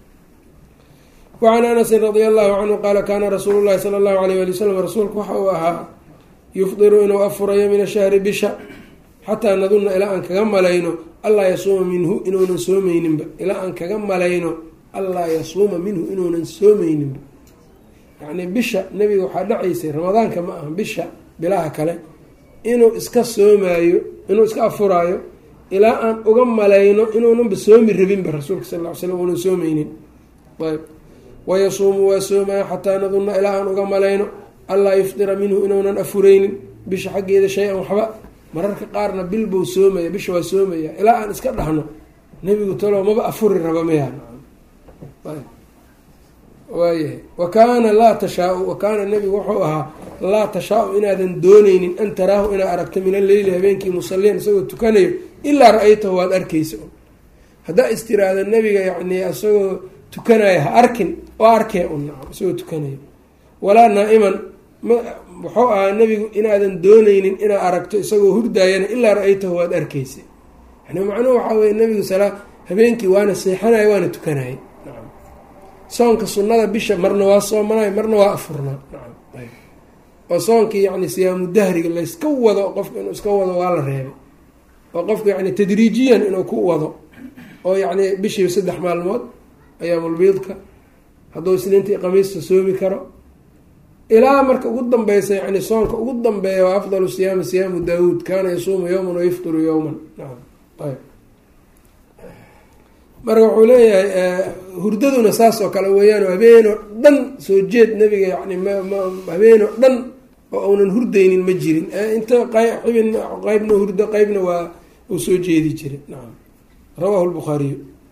wacan anasin radia allahu canhu qaala kaana rasuulu llahi sala allahu alayh waali wasalam rasuulku waxa uu ahaa yufdiru inuu afurayo min ashahri bisha xataa nadunna ilaa aan kaga malayno allaa yasuuma minhu inuunan soomeyninba, ilaa aan kaga malayno allaa yasuuma minhu inuunan soomeyninba. yacni bisha nebiga waxaa dhacaysay ramadaanka ma aha, bisha bilaha kale inuu iska soomaayo, inuu iska afuraayo ilaa aan uga malayno inuunanba soomi rabinba rasuulka sal ll ly slam uunan soomeynin. ayb wayasuumu waa soomaya xataa nadunna ilaa aan uga malayno allaa yufdira minhu inuunan afureynin bisha xaggeeda shay-an waxba. mararka qaarna bil buu soomaya, bisha waa soomaya ilaa aan iska dhahno nebigu talow maba afuri raba maya. waayahay wakaana laa tashaau, wakaana nebigu wuxuu ahaa laa tashaau inaadan dooneynin an taraahu inaad aragto min alleyli habeenkii musalliyan isagoo tukanayo ilaa ra-aytahu waad arkaysa. haddaa istiraahda nebiga yacni isagoo tukanaya ha arkin oo arkee un. nacam isagoo tukanayo. walaa naa-iman wuxuu ahaa nebigu inaadan dooneynin inaad aragto isagoo hurdaayana ilaa ra-aytahu waad arkaysa. yani macnuhu waxaa weye nebigu habeenkii waana seexanaya waana tukanaya. soonka sunnada bisha marna waa soomanay marna waa afurnaa. oo soonkii yani siyaamu dahriga layska wado, qofka inuu iska wado waa la reebay. oo qofka yani tadriijiyan inuu ku wado, oo yani bishii 3 maalmood ayaamulbiidka, hadduu isniinta iyo qamiista soomi karo, ilaa marka ugu dambeysa yani soonka ugu dambeeya waa afdalu siyaami siyaamu daawuud kaana yasuumu yowman wayuftiru yowman. ayb marka wuxuu leeyahay hurdaduna saas oo kale weeyaan, habeenoo dhan soo jeed nebiga yani habeenoo dhan oo uunan hurdeynin ma jirin. inta qeybna hurdo qeybna waa uu soo jeedi jiray. nacam rawaahu lbukhaariyu.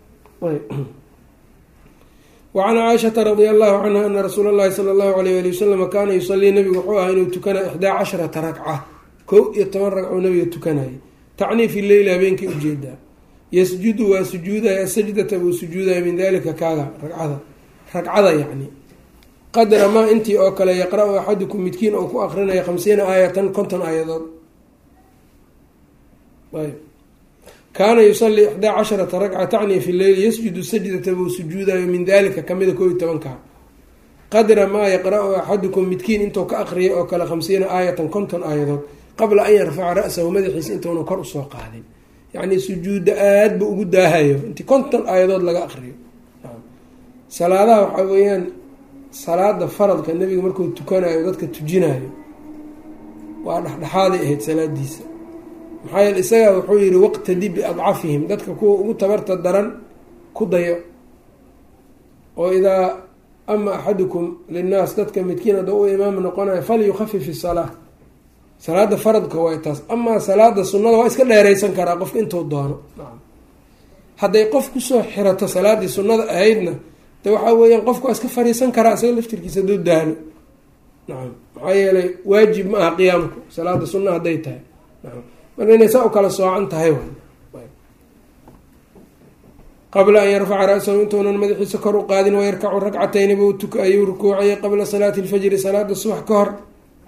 wacan caaishata radia allahu canha ana rasuula llahi sala allahu alayh ali wasalam kaana yusalii nabigu wuxuu ahaa inuu tukanaya 11 ragca 11 ragcuu nabiga tukanayay. tacnii fi leyli habeenkii ujeedaa. yasjudu waa sujuudaya asajdata buu sujuudaya min dalika kaaga ragcada yani qadra maa intii oo kale yaqra-u axadukum midkiin oo ku aqrinaya 50 aayatan 50 aayadood. ayb kaana yusalii 11 ragca tacnii fi leyli yasjudu sajdata buu sujuudayo min dalika kamida 11 qadra maa yaqra-u axadukum midkiin intuu ka aqriyay oo kale 50 aayatan 50 aayadood qabla an yarfaca ra-sahu madaxiisa intuuna kor usoo qaadin. yacni sujuudda aada ba ugu daahayo intii 50 aayadood laga aqriyo. salaadaha waxaa weeyaan salaada faradka nebiga markuu tukanayo dadka tujinayo waa dhexdhexaaday ahayd salaadiisa. maxaa yeele isagaa wuxuu yihi waqtadi biadcafihim, dadka kuwa ugu tabarta daran ku dayo. oo idaa ama axadukum linnaas, dadka midkiin hadda u imaam noqonayo falyukhafif isalaa. salaada faradka waa taas. amaa salaada sunnada waa iska dheereysan karaa qofka intuu doono. hadday qof kusoo xirato salaadii sunnada ahaydna de waxaa weeyaan qofka waa iska fariisan karaa isaga laftirkiisa hadduu daalo. nacam maxaa yeelay waajib ma aha qiyaamku salaada sunna hadday tahay nacam marka inay saa u kala soocan tahay qabla an yarfaca ra-sahu intuunan madaxiisa kor u qaadin wayarkacu rakcatayni buu ayuu rukuucayay qabla salaati lfajri salaada subax ka hor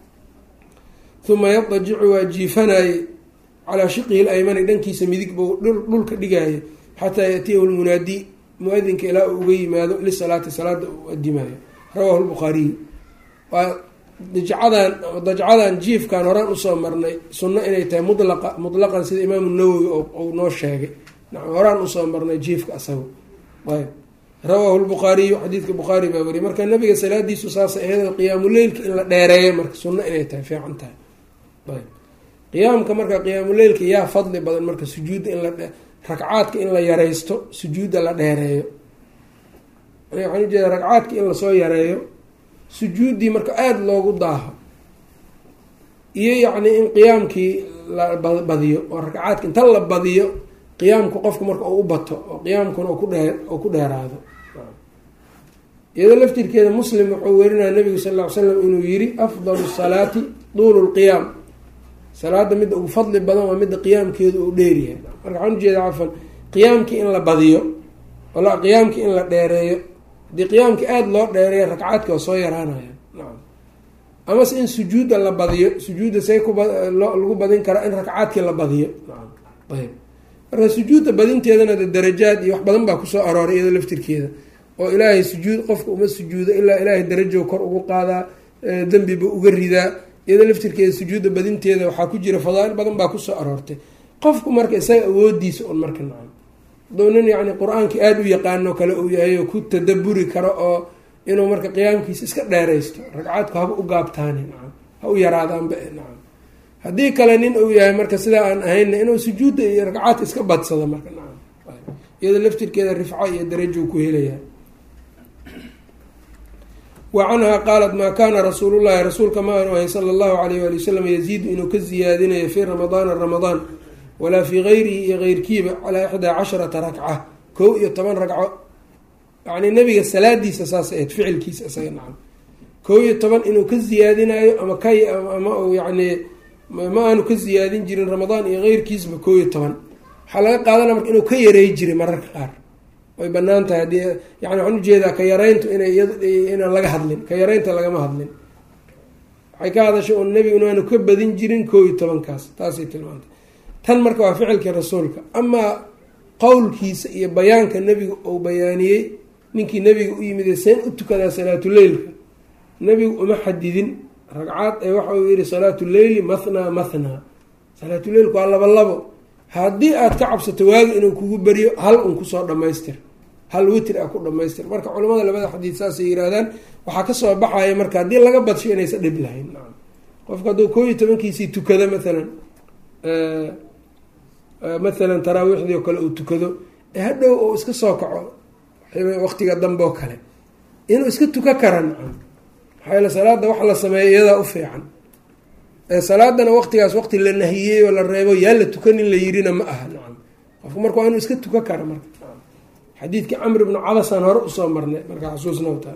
uma yadajicu waa jiifanayey calaa shiqihi laymani dhankiisa midig buu dhulka dhigaayo xataa yaatiyahu lmunaadi mu-adinka ilaa uu uga yimaado lisalaati salaada uu adimaayo rawahu lbukhaariyu waa dajcadan jiifkan horaan usoo marnay sunno inay tahay mutlaqan sida imaamu nawowi uu noo sheegay nacam horaan usoo marnay jiifka asaga ayb rawaahu lbukhaariyu xadiidka bukhaari baa wariyay marka nabiga salaadiisu saasa iyadoo qiyaamuleylka in la dheereeyo marka sunno inay tahay fiican tahay ayb qiyaamka marka qiyaamuleylka yaa fadli badan marka sujuudda in ragcaadka in la yareysto sujuudda la dheereeyo waxaan ujeeda ragcaadka in lasoo yareeyo sujuuddii marka aada loogu daaho iyo yacni in qiyaamkii la badiyo oo ragcaadka inta la badiyo qiyaamku qofku marka uu u bato oo qiyaamkuna uu ku dheeraado iyadoo laftirkeeda muslim wuxuu werinaya nabigu sal ll ly slam inuu yiri afdalu salaati duulu lqiyaam salaada midda ugu fadli badan waa midda qiyaamkeedu uu dheeryahay marka waxaan ujeeda cafan qiyaamkii in la badiyo qiyaamkii in la dheereeyo haddii qiyaamkii aada loo dheereeyo ragcaadki waa soo yaraanaya nacam amase in sujuudda la badiyo sujuudda say lagu badin karaa in ragcaadkii la badiyo nacam ayb marka sujuudda badinteedana darajaad iyo wax badan baa kusoo arooray iyadoo laftirkeeda oo ilaahay sujuud qofka uma sujuudo ilaa ilaahay darajo kor ugu qaadaa dembiba uga ridaa iyadoo laftirkeeda sujuudda badinteeda waxaa ku jira fadaail badan baa kusoo aroortay qofku marka isaga awoodiisa un marka nacam haduu nin yacni qur-aankii aada u yaqaano kale uu yahay oo ku tadaburi karo oo inuu marka qiyaamkiisa iska dheeraysto ragcaadku haba u gaabtaani nacam ha u yaraadaanba nacam haddii kale nin uu yahay marka sidaa aan ahayna inuu sujuudda iyo ragcaadka iska badsado marka nacam iyadoo laftirkeeda rifco iyo darajo ku helayaa wa canhaa qaalat maa kaana rasuulullahi rasuulka ma aanu ahayn sala allahu alayh waali wasalam yaziidu inuu ka ziyaadinayo fii ramadaan walaa fii gayrihi iyo keyrkiiba calaa 11 ragca 11 ragco yani nabiga salaadiisa saas ahayd ficilkiisa isaga nacam 11 inuu ka ziyaadinayo ama yani ma aanu ka ziyaadin jirin ramadaan iyo keyrkiisba 11 waxaa laga qaadana marka inuu ka yareey jiray mararka qaar way banaan tahay hadii yani waxaan ujeedaa ka yareyntu inaan laga hadlin ka yareynta lagama hadlin waxay ka hadashay un nebigu inaanu ka badin jirin 11 kaas taasay tilmaantay tan marka waa ficilkii rasuulka amaa qowlkiisa iyo bayaanka nebiga uu bayaaniyey ninkii nebiga u yimid seen u tukadaa salaatuleylka nebigu uma xadidin ragcaad ee waxa uu yihi salaatuleyli mathnaa salaatuleylku waa labo haddii aad ka cabsato waagi inuu kugu beriyo hal un kusoo dhamaystir hal witr a ku dhamaystir marka culamada labada xadiid saasay yihaahdaan waxaa kasoo baxaya marka haddii laga badsho inaysa dhib lahayn nacam qofka hadduu 11kiisii tukado maalan taraawiixdii oo kale uu tukado ee hadhow oo iska soo kaco waqtiga dambe oo kale inuu iska tuka kara nacam maxaa yeele salaada wax la sameeyo iyadaa u fiican salaadana waqtigaas waqti la nahiyey oo la reebo yaa la tukanin la yirina ma aha nacam qofku marka waa inuu iska tuka kara marka xadiidkii camr ibnu cabasaan hore usoo marnay marka xusuusnawta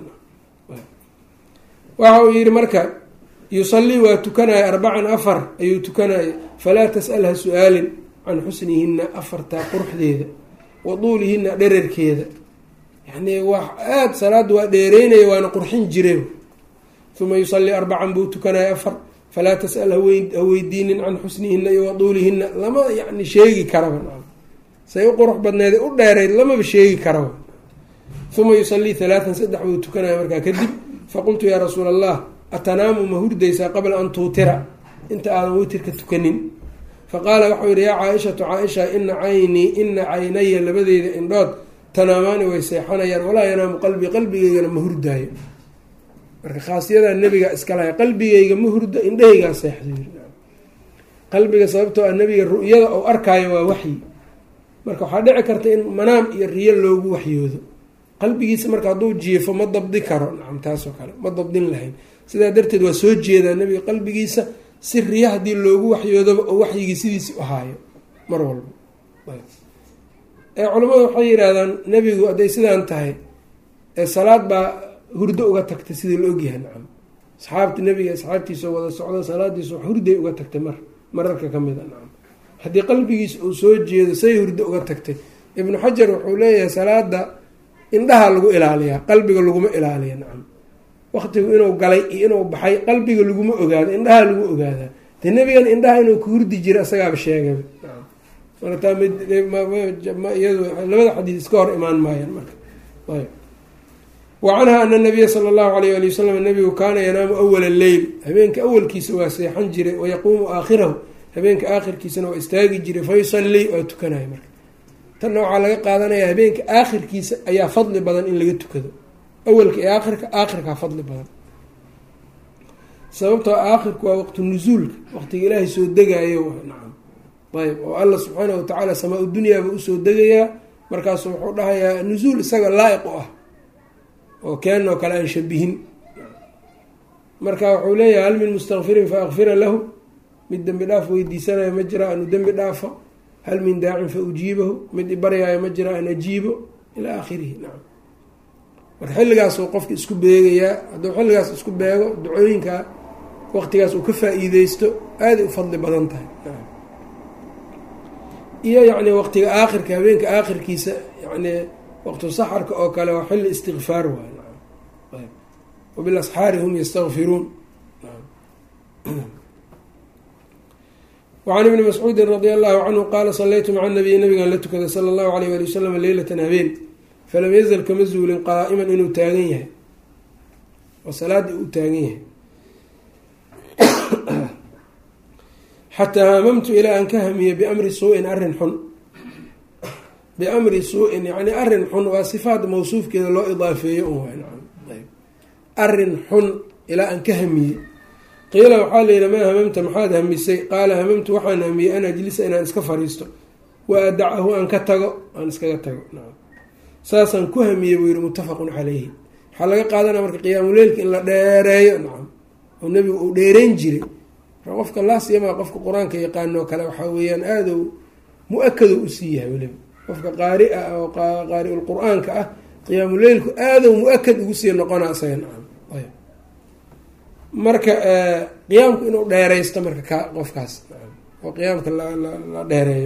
waxa uu yihi marka yusallii waa tukanaya 4 ayuu tukanaya falaa tas'alha su-aalin can xusnihina 4 quruxdeeda wa duulihina dherarkeeda yani wax aada salaada waa dheereynaya waana qurxin jire uma yusallii 4 buu tukanaya 4 falaa tas'al ha weydiinin can xusnihina iyo waduulihina lama yani sheegi karaba say u qurux badneed u dheereyd lamaba sheegi karaba uma yusallii 3 3 buu tukanaya markaa kadib faqultu yaa rasuula allah atanaamu ma hurdaysaa qabla an tuutira inta aadan witirka tukanin faqaala waxau yihi yaa caaishatu caaisha ina caynaya labadeeda indhood tanaamaani way seexanayaan walaa yanaamu qalbii qalbigeygana ma hurdaayo marka khaasiyadaa nebiga iska lahay qalbigeyga ma hurdo indhahaygaa seexdo qalbiga sababtoo ah nebiga ru'yada ou arkaayo waa waxyi marka waxaa dhici karta in manaam iyo riyo loogu waxyoodo qalbigiisa marka hadduu jiifo ma dabdi karo nacam taasoo kale ma dabdin lahayn sidaa darteed waa soo jeedaa nebiga qalbigiisa si riyo haddii loogu waxyoodaba oo waxyigii sidiisi ahaayo mar walba culamadu waxay yidhaahdaan nebigu hadday sidaan tahay salaad baa hurdo uga tagtay sidii la ogyahay nacam asxaabta nebiga asxaabtiisa wada socda salaadiisa wax hurday uga tagtay mararka ka mid a nacam haddii qalbigiisa uu soo jeedo say hurdo uga tagtay ibnu xajar wuxuu leeyahay salaada indhaha lagu ilaaliyaa qalbiga laguma ilaaliya nacam waqtigu inuu galay iyo inuu baxay qalbiga laguma ogaado indhaha lagu ogaadaa de nebigan indhaha inuu ka hurdi jira isagaaba sheegay martaa iyadu labada xadiis iska hor imaan maayaan marka ayb wa canha ana nabiya sala allahu alayh ali wasalam nabigu kaana yanaamu awala leyl habeenka awalkiisa waa seexan jiray wayaquumu aakhirahu habeenka aakhirkiisana waa istaagi jiray fayusallii waa tukanaya marka tanna waxaa laga qaadanaya habeenka aakhirkiisa ayaa fadli badan in laga tukado awalka iyo aakhirkaa fadli badan sababtoo aakhirku waa waqtu nusuulka waqtiga ilaahay soo degaayo nacam ayb oo alla subxaanahu watacaala samaa-u dunyaaba usoo degayaa markaasu wuxuu dhahayaa nusuul isaga laa-iq u ah oo keenoo kale aan shabihin marka wuxuu leeyahay hal min mustakfirin fa akfira lahu mid dembi dhaaf weydiisanayo ma jira anu dembi dhaafo hal min daacin fa ujiibahu mid ibaryaayo ma jira an ajiibo ilaa aakhirihi nacam marka xilligaasuu qofka isku beegayaa hadduu xilligaas isku beego ducooyinka waqtigaas uu ka faa-iideysto aaday u fadli badan tahay iyo yacni waqtiga aakhirka habeenka aakhirkiisa yani waqtu saxarka oo kale waa xilli istikfaar waay wabilasxaari hum yastakfiruun wacan ibni mascuudin radia allahu canhu qaala salaytu maca nabiyi nabigan la tukaday sala allahu alayh ali wasalam leylatan habeen falam yazal kama zuulin qaa'iman inuu taagan yahay oo salaaddii uu taagan yahay xataa hamamtu ilaa aan ka hamiye biamri suu-in arrin xun biamri suu-in yani arrin xun waa sifaat mawsuufkeeda loo idaafeeyo un waay nacam ayb arrin xun ilaa aan ka hamiyey qiila waxaa la yidhi maa hamamta maxaad hamisay qaala hamamtu waxaan hamiyey an ajlisa inaan iska fariisto wa adacahu aan ka tago aan iskaga tago nacam saasaan ku hamiyey buu yihi muttafaqun caleyhi waxaa laga qaadanaya marka qiyaamuleylka in la dheereeyo nacam oo nebigu uu dheereyn jiray qofka laasiyamaa qofka qur-aanka yaqaanoo kale waxaa weeyaan aada mu-akado usii yahay weliba qofka qaari ah oo qaari-ul qur-aanka ah qiyaamuleylku aadou mu-akad ugu sii noqona isaga nacam marka qiyaamku inuu dheereysto marka ka qofkaas oo qiyaamka la dheereeyo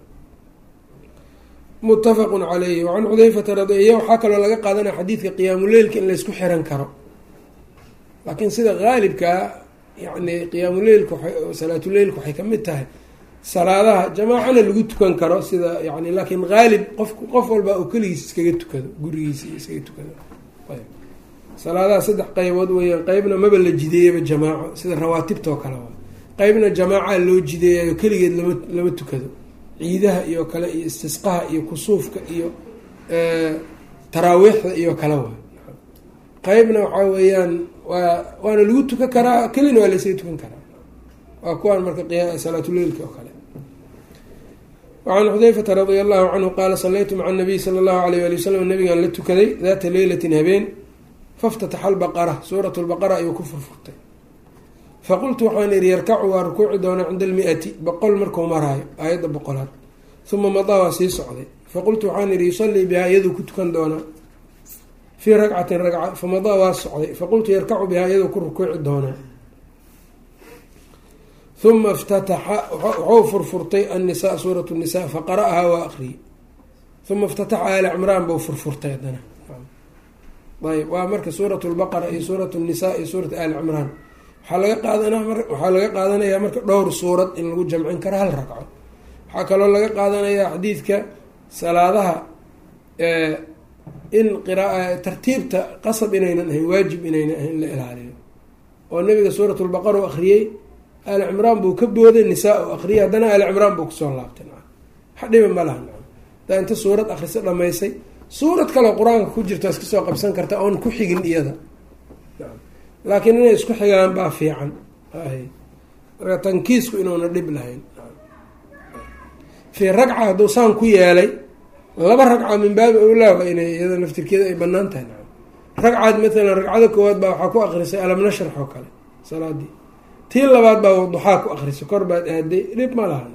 muttafaqun caleyhi wacan xudayfata radiya waxaa kaloo laga qaadanaya xadiidka qiyaamuleylka in laysku xiran karo laakiin sida haalibkaa yani qiyaamuleylka salaatuleylka waxay kamid tahay salaadaha jamaacana lagu tukan karo sida yani laakiin haalib qof walba oo keligiis iskaga tukado gurigiisa iyo iskaga tukado salaadaha 3 qaybood weeyaan qeybna maba la jideeyaba jamaaco sida rawaatibtoo kale qeybna jamaaca loo jideeyayo keligeed lama tukado ciidaha iyo kale iyo istisqaha iyo kusuufka iyo taraawiixda iyo kale waa qeybna waxaa weeyaan waana lagu tukan karaa kelina waa laysaga tukan karaa waa kuwaan marka salaatuleylka oo kale wacan xudayfata radia allahu canhu qaala salaytu maca nabiy sala allahu alayh ali wasalam nabigaan la tukaday daata leylatin habeen faftataxa albaqara suurat lbaqara ayuu ku furfurtay faqultu waxaan ihi yarkacu waa rukuuci doonaa cinda almi-ati 100 markuu maraayo aayadda 100aad uma madaa waa sii socday faqultu waxaan ihi yusallii bihaa iyaduu ku tukan doonaa fii ragcatin ragca famadaa waa socday faqultu yarkacu bihaa iyaduu ku rukuuci doonaa uma iftataxa waxuu furfurtay annisaa suurat nnisaa faqara-ahaa waa aqriyey uma iftataxa aali cimraan buu furfurtay haddana ayb waa marka suurat lbaqara iyo suurat nnisaa iyo suurat aali cimraan waxaa laga qaadanayaa marka dhowr suurad in lagu jamcin karo hal ragco waxaa kaloo laga qaadanayaa xadiidka salaadaha in tartiibta qasab inaynan ahayn waajib inaynan ahayn in la ilaaliyo oo nabiga suurat lbaqara u akriyey aali cimraan buu ka booday nisaa u akriyay haddana aali cimraan buu kusoo laabtay hadhiba ma laha hadaa inta suurad akriso dhamaysay suurad kaleo qur-aanka ku jirto iska soo qabsan karta oon ku xigin iyada laakiin inay isku xigaan baa fiican marka tankiisku inuuna dhib lahayn fii ragca hadduu saan ku yeelay 2 ragca min baabi awlaa inay iyada naftirkeeda ay banaan tahay ragcaad maalan ragcada koowaad baa waxaa ku akrisay alam nashrax oo kale salaadii tii labaad baa duxaa ku akrisay kor baad aaday dhib ma laha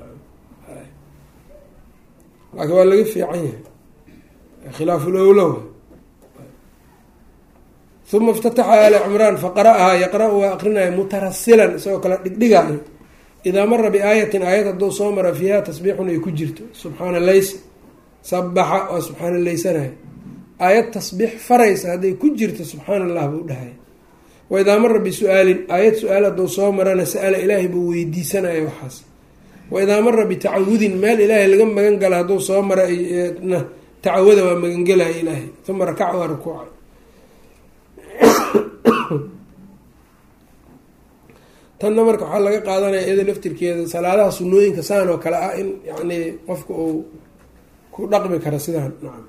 laakiin waa laga fiican yahay khilaaful awlow uma iftataxa aala cimraan faqara'ahaa yaqra-u waa aqrinaya mutarasilan isagoo kale dhigdhigayo idaa mara biaayatin aayad hadduu soo mara fiiha tasbiixun ay ku jirto subxaana lays sabaxa waa subxaana laysanayo aayad tasbiix faraysa hadday ku jirto subxaana allah buu dhahaya waidaa mara bisu-aalin aayad su-aal hadduu soo marana sa-ala ilaahay buu weydiisanaya waxaas waidaa mara bitacawudin meel ilaahay laga magan gala hadduu soo mara na tacawada waa magangelaya ilaahay uma rakaca waa rukuuca tanna marka waxaa laga qaadanaya iyada laftirkeeda salaadaha sunooyinka saan oo kale ah in yani qofka uu ku dhaqmi karo sidaan nacam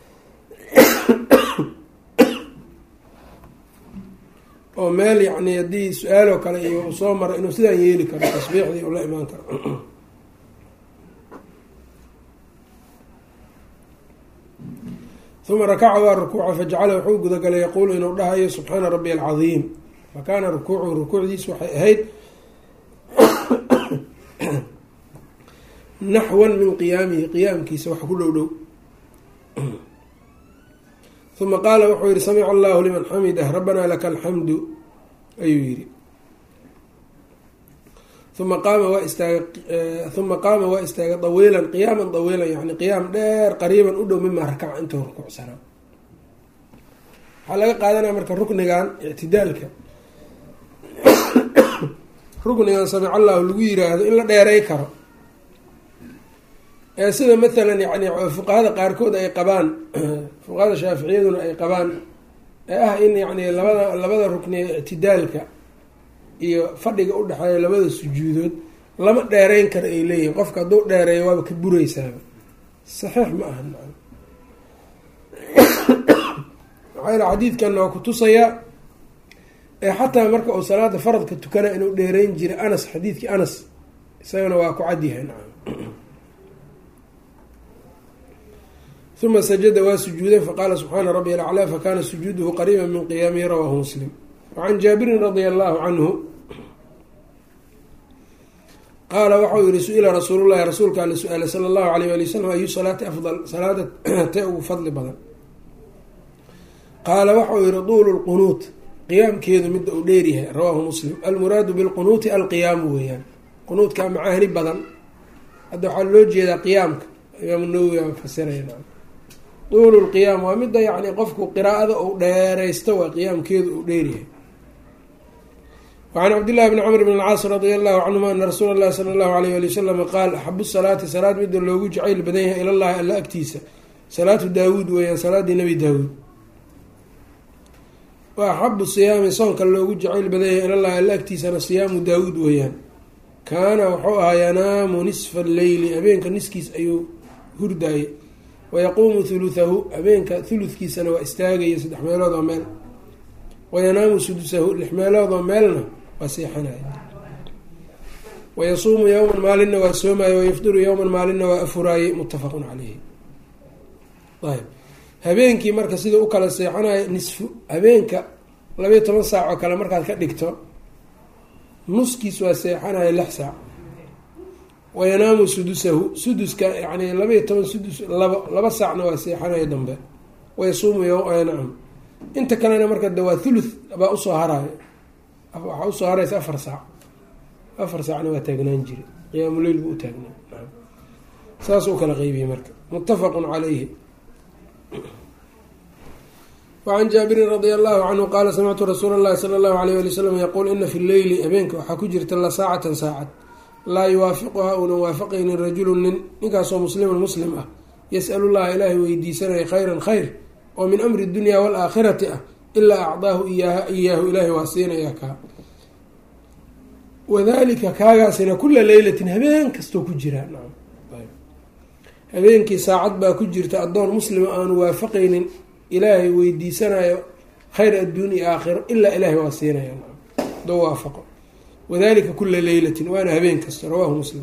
oo meel yani haddii su-aaloo kale iyo uu soo maro inuu sidaan yeeli karo tasbiixdii uu la imaan karo. uma rakaca waa rukuuca fajacala wuxuu gudagalay yaquulu inuu dhahayo subxaana rabbiy alcadiim fakaana rukuucuhu rukuucdiisu waxay ahayd naxwan min qiyaamihi qiyaamkiisa wax ku dhow dhow. uma qaala wuxuu yihi samica allahu liman xamidah rabbanaa laka alxamdu ayuu yihi. uma qaama waa istaagay dawiilan qiyaaman dawiilan yani qiyaam dheer qariiban u dhow mima rakaca intuu rukuucsanaa. waxaa laga qaadanaya marka ruknigan ictidaalka ruknigan samic allahu lagu yiraahdo in la dheeray karo sida mathalan yani fuqahada qaarkood ay qabaan fuqahada shaaficiyaduna ay qabaan ee ah in yani labada rukni ictidaalka iyo fadhiga udhexeeya labada sujuudood lama dheereyn karo ay leeyihin qofka hadduu dheereeyo waaba ka bureysaaba saxiix ma aha maxaa yale xadiidkanna waa kutusayaa xataa marka uu salaada faradka tukana inuu dheereyn jiray anas xadiidkii anas isagana waa ku cadyahay nacam. uma sajada waa sujuuday faqaala subxaana rabbiy alaclaa fakana sujuuduhu qariiba min qiyaamihi rawaahu muslim. wacan jaabirin radia allahu canhu qaala waxau yihi su-ila rasuulullahi rasuulka ala su-aalay sala allahu alayh ali wasalam ayu salaati afdal salaada tee ugu fadli badan qaala waxau yihi duulu lqunuut qiyaamkeedu midda uu dheeryahay rawaahu muslim. almuraadu bilqunuuti alqiyaamu weeyaan qunuudka macaani badan hadda waxaa loo jeedaa qiyaamka imaamu nawowi aa fasiraya duulu lqiyaam waa midda yani qofku qiraa'ada uu dheeraysto waa qiyaamkeedu uu dheeryahay. wacan cabdillahi bni camr bn alcaas radia allahu canhuma ana rasuula allahi sala allahu alayh ali wasalam qaal axabu salaati salaad midda loogu jacayl badan yahay ilallahi alla agtiisa salaatu daawuud weeyaan salaadii nebi daawuud. wa axabu siyaami soonka loogu jacayl badan yahay ilallahi alla agtiisana siyaamu daawuud weeyaan. kaana wuxuu ahaa yanaamu nisfa alleyli habeenka niskiis ayuu hurdaayay wayaquumu thuluthahu habeenka thuludkiisana waa istaagaya 3 meelood oo meel wayanaamu sudusahu 6 meelood oo meelna waa seexanaya wayasuumu yowman maalinna waa soomaaye wayafdiru yowman maalinna waa afuraayey muttafaqun caleyhi. ayb habeenkii marka sida u kala seexanayo nisfu habeenka 12 saac oo kale markaad ka dhigto nuskiis waa seexanaya 6 saac wayanaamu sudusahu suduska yani 12 sudus 2 saacna waa seexanaya dambe wayasuumu nacam inta kalena marka de waa thuluth baa usoo haraayo waxaa usoo haraysa 4 saac 4 saacna waa taagnaan jire qiyaamuleyl buu u taagnaa saas u kala qeybiyey marka muttafaqun caleyhi. wacan jaabirin radia allahu canhu qaala samictu rasuula allahi sala allahu alayh ali wasalam yaquul ina fi lleyli habeenka waxaa ku jirta la saacatan saacad laa yuwaafiquhaa uunan waafaqaynin rajulun ninkaasoo musliman muslim ah yas'alu llaha ilaahay weydiisanaya khayran khayr oo min amri dunya waalaakhirati ah ilaa acdaahu iyaahu ilaahay waa siinayaa kaa wadalika kaagaasina kula leylatin habeen kastoo ku jiraa nacam habeenkii saacad baa ku jirta addoon muslima aanu waafaqaynin ilaahay weydiisanayo khayr adduunya aakhiro ilaa ilaahay waa siinaya nacam doo waafaqo wadalika kula leylatin waana habeen kasta rawaahu muslim.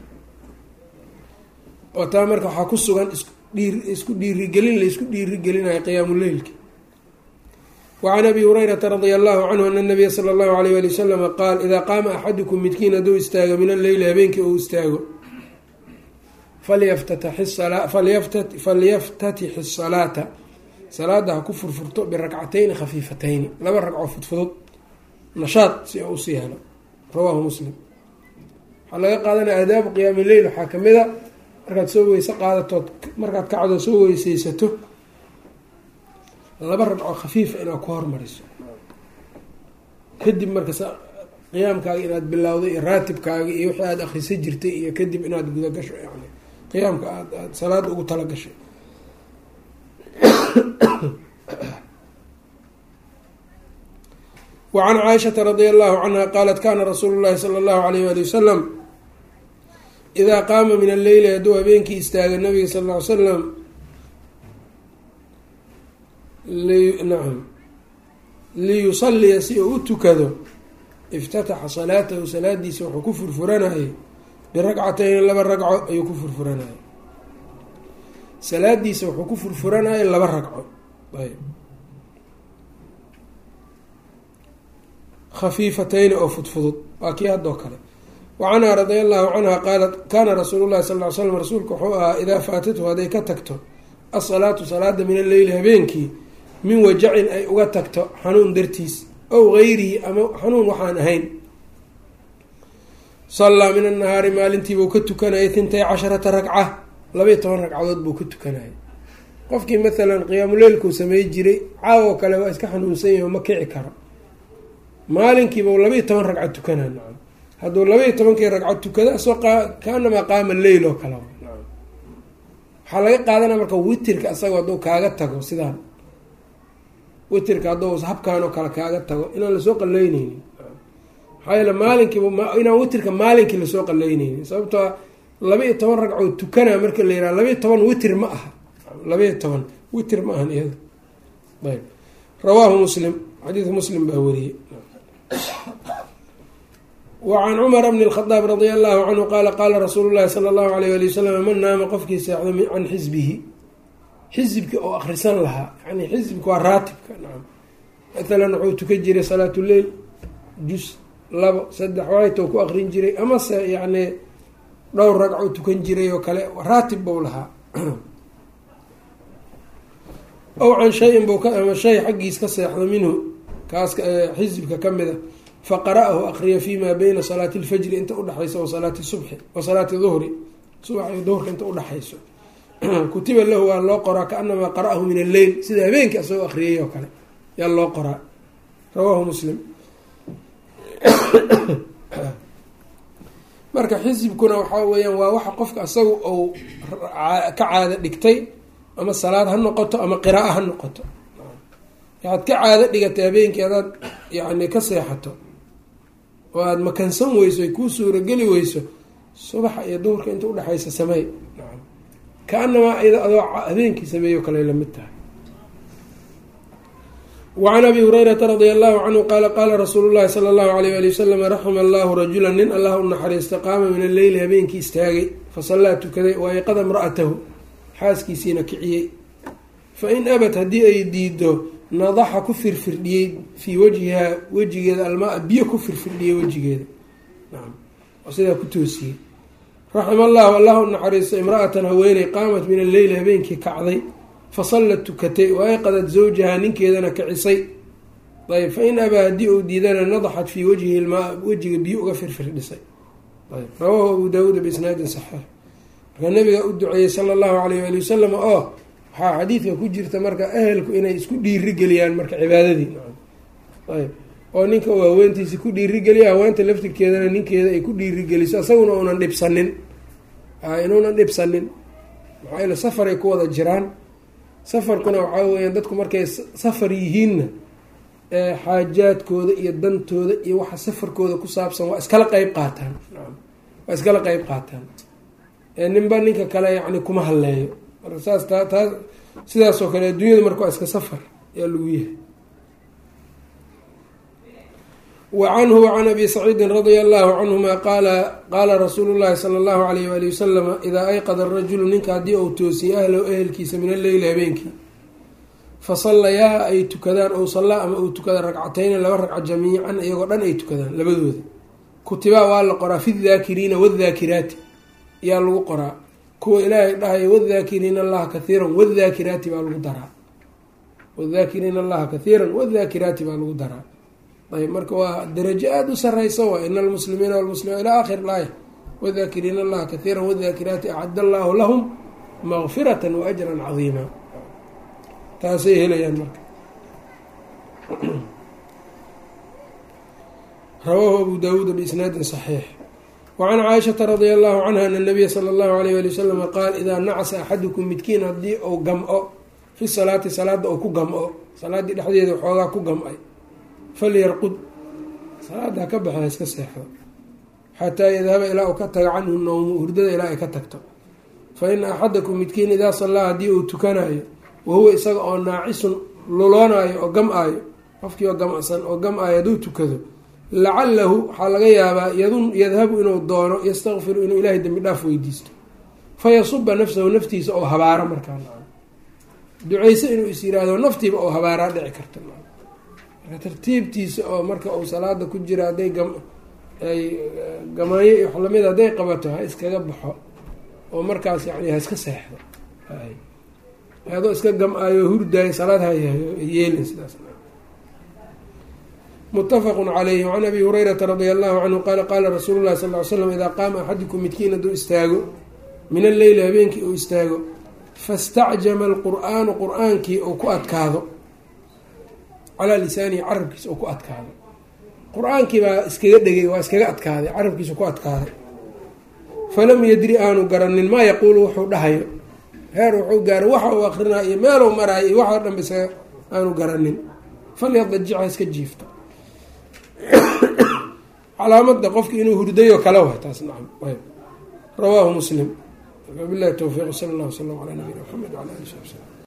oo taa marka waxaa ku sugan isku dhiirigelin laisku dhiirigelinayo qiyaamuleylki. wacan abi hurayrata radia allahu canhu ana nabiya sala allahu alayh ali wasalama qaal idaa qaama axadukum midkiin hadduu istaago min alleyli habeenkii uu istaago falyaftatix asalaata salaada ha ku furfurto birakcatayni khafiifatayni, 2 ragco fudfudud nashaad si u usii helo. rawaahu Muslim. waxaa laga qaadanaya aadaabu qiyaami leyl, waxaa kamid a markaad soo weyse qaadatood markaad kacdo soo weyseysato 2 ragco khafiifa inaad ku hormariso, kadib marka qiyaamkaaga inaad bilowdo iyo raatibkaaga iyo wixii aada akrisa jirtay iyo kadib inaad guda gasho, yani qiyaamka aad salaada ugu tala gashay. wacan caaishata radia allahu canha qaalat kana rasuulu llahi sala allahu alayh wali wasalam idaa qaama min alleyli, hadduu habeenkii istaaga nabiga sal ll ly salam nacam liyusaliya si uu u tukado, iftataxa salaatahu salaadiisa wuxuu ku furfuranayay biragcatayni 2 ragco ayuu ku furfuranayay, salaadiisa wuxuu ku furfuranayay 2 ragco ayb khafiifatayni oo fudfudud, waa kii haddoo kale. wacanhaa radia allahu canha qaalat kaana rasuulu llahi sal ly slam rasuulku wuxuu ahaa idaa faatathu hadday ka tagto asalaatu salaada min alleyli habeenkii min wajacin ay uga tagto xanuun dartiis ow gayrihi ama xanuun waxaan ahayn, sallaa min annahaari maalintiibuu ka tukanayay 12 ragca, 12 ragcadood buu ka tukanayay. qofkii maalan qiyaamuleylkuu samey jiray caawo kale waa iska xanuunsan yahi ma kici karo, maalinkiiba 12 ragca tukanaa. nacam hadduu 12kii ragco tukada asoo kaanamaa qaama leyl oo kale. waxaa laga qaadanaya marka witirka isagoo hadduu kaaga tago sidaan, witirka hadduu habkaan oo kale kaaga tago inaan lasoo qaleyneynin, maxaa yeele maalinkiiba inaan witirka maalinkii lasoo qaleyneynin, sababtoo 12 ragcoo tukanaa marka la yihah 12 witir ma aha, 12 witir ma ahan iyada. ayb rawaahu Muslim, xadiidka Muslim baa wariyey. wacan cumar bni اlkhadaab radia allahu canhu qaala qaala rasuulu llahi sala allahu alayh ali wasalam man naama qofkii seexdo can xisbihi, xisibka oo akrisan lahaa, yani xisibka waa raatibka. nacam maalan wuxuu tukan jiray salaatuleyl jus 2 3 waaytou ku akrin jiray, amase yani 2 ragcou tukan jiray oo kale, raatib bou lahaa. ow can shayin ama shay xaggiis ka seexdo minhu kaas xisibka kamid a, faqara-ahu akriya fi ma bayna salaati اlfajri inta udhaxayso wa salaati subxi wa salaati duhri, subax iyo duhurka inta udhaxayso, kutiba lahu waa loo qoraa kaanamaa qara'ahu min alleyl, sida habeenkii asagoo akriyay oo kale yaa loo qoraa. rawaahu Muslim. marka xisibkuna waxaa weyaan waa waxa qofka asaga ou ka caado dhigtay, ama salaad ha noqoto ama qira'a ha noqoto. waxaad ka caado dhigatay habeenkii hadaad yani ka seexato oo aada makansan weyso ay kuu suurageli weyso, subaxa iyo duhurka inta udhexaysa sameey, kaanamaa adoo habeenkii sameeyo kale lamid tahay. wacan abi hurayrata radia allahu canhu qaala qaala rasuulu llahi sala allahu alayh ali wasalam raxima allahu rajula nin allah u naxariista qaama min alleyli habeenkii istaagay fasallaa tukaday wa ayqada imra'atahu xaaskiisiina kiciyey, fa in abad haddii ay diido nadaxa ku firfirdhiyey fii wajhihaa wejigeeda almaa biyo ku firfirdhiyey wejigeeda, nacam oo sidaa ku toosiyey. raxima allahu allah u naxariisto imra'atan haweeney qaamat min alleyli habeenkii kacday fasallat tukatay wa ayqadat zawjahaa ninkeedana kicisay. ayb fa in abaa haddii uu diidana nadaxat fii wajhihi ilmaa wejiga biyo uga firfirdhisay. ayb rawaahu abu daawuuda biisnaadin saxiix. marka nabiga u duceeyey sala allahu alayh ali wasalam oo waxaa xadiidka ku jirta marka ehelku inay isku dhiirigeliyaan marka cibaadadii. ayb oo ninka uu haweentiisi ku dhiirigeliya, haweenta laftirkeedana ninkeeda ay ku dhiirigeliso, isaguna unan dhibsanin, inuunan dhibsanin, maxaa yeele safar ay ku wada jiraan. safarkuna waxaa weyaan dadku markay safar yihiinna xaajaadkooda iyo dantooda iyo waxa safarkooda ku saabsan waa iskala qeyb qaataan, waa iskala qeyb qaataan, ninba ninka kale yani kuma hadleeyo. marka saas taa sidaasoo kale adduunyada marka waa iska safar ayaa lagu yahay. wa canhu wacan abi saciidin radia allahu canhuma qaala rasuulu llahi sala allahu alayh waali wasalama idaa ayqada arajulu ninka haddii uu toosiyey ahlow ehelkiisa min alleyli habeenkii fasallayaa ay tukadaan ow sallaa ama uu tukada ragcatayni 2 ragca jamiican iyagoo dhan ay tukadaan labadooda, kutibaa waa la qoraa fi daakiriina wadaakiraati ayaa lagu qoraa, kuwa ilaahay dhahaya wadaakiriina allaha kathiiran wadaakiraati baa lagu daraa. wadaakiriina allaha kathiiran wadaakiraati baa lagu daraa. ayb marka waa darajo aada u sareysa waa ina almuslimiina walmuslimiin ilaa aakhir laaya wadaakiriina allaha kathiiran wadaakiraati acadda allahu lahum maqfiratan wa ajran cadiima. taasay helayaan marka. rawaahu abu daawuuda biisnaadin saxiix. wacan caaishata radia allahu canha ana nabiya sala allahu alayh wali wasalam qaal idaa nacasa axadukum midkiin haddii uu gam-o fi salaati salaada uu ku gam-o salaaddii dhexdeeda waxoogaa ku gam-ay falyarqud salaada ha ka baxa ha iska seexdo xataa yadhaba ilaa uu ka tago canhu nowmu hurdada ilaa ay ka tagto. fa ina axadakum midkiin idaa sallaa haddii uu tukanayo wahuwa isaga oo naacisun luloonaayo oo gam-aayo qofkii oo gam-san oo gam-aayo hadduu tukado lacalahu waxaa laga yaabaa yadhabu inuu doono yastakfiru inuu ilaahay dembi dhaaf weydiisto fayasuba nafsahu naftiisa oo habaaro markaa duceyso inuu is yiraahdo naftiiba oo habaaraa dhici karta. marka tartiibtiisa oo marka uu salaada ku jira hadday ay gamaayo iyo wax lamid hadday qabato ha iskaga baxo oo markaas yani ha iska seexdo adoo iska gam-aayo hurdaayo salaad ha yeelin sidaas. mutafaqu calayhi. wacan abi hurayrata radia allahu canhu qaala qaala rasuulu llahi sal ly slam idaa qaama axadukum midkiin hadduu istaago min alleyli habeenkii uu istaago fastacjama alqur'aanu qur-aankii uu ku adkaado calaa lisaanihi carabkiisa uu ku adkaado qur-aankii baa iskaga dhegay waa iskaga adkaaday carabkiisa ku adkaaday falam yadri aanu garanin maa yaquulu wuxuu dhahayo heer wuxuu gaaro waxa uu akrinaa iyo meeluu maraayo iyo waxao dhan bas aanu garanin falyadajicha iska jiifta calaamada qofki inuu hurdayo kala waay taas nacam. rawaahu muslim. wabillahi towfiiq sala allah wslam calaa nabiyina maxamed wala ali sabi slm.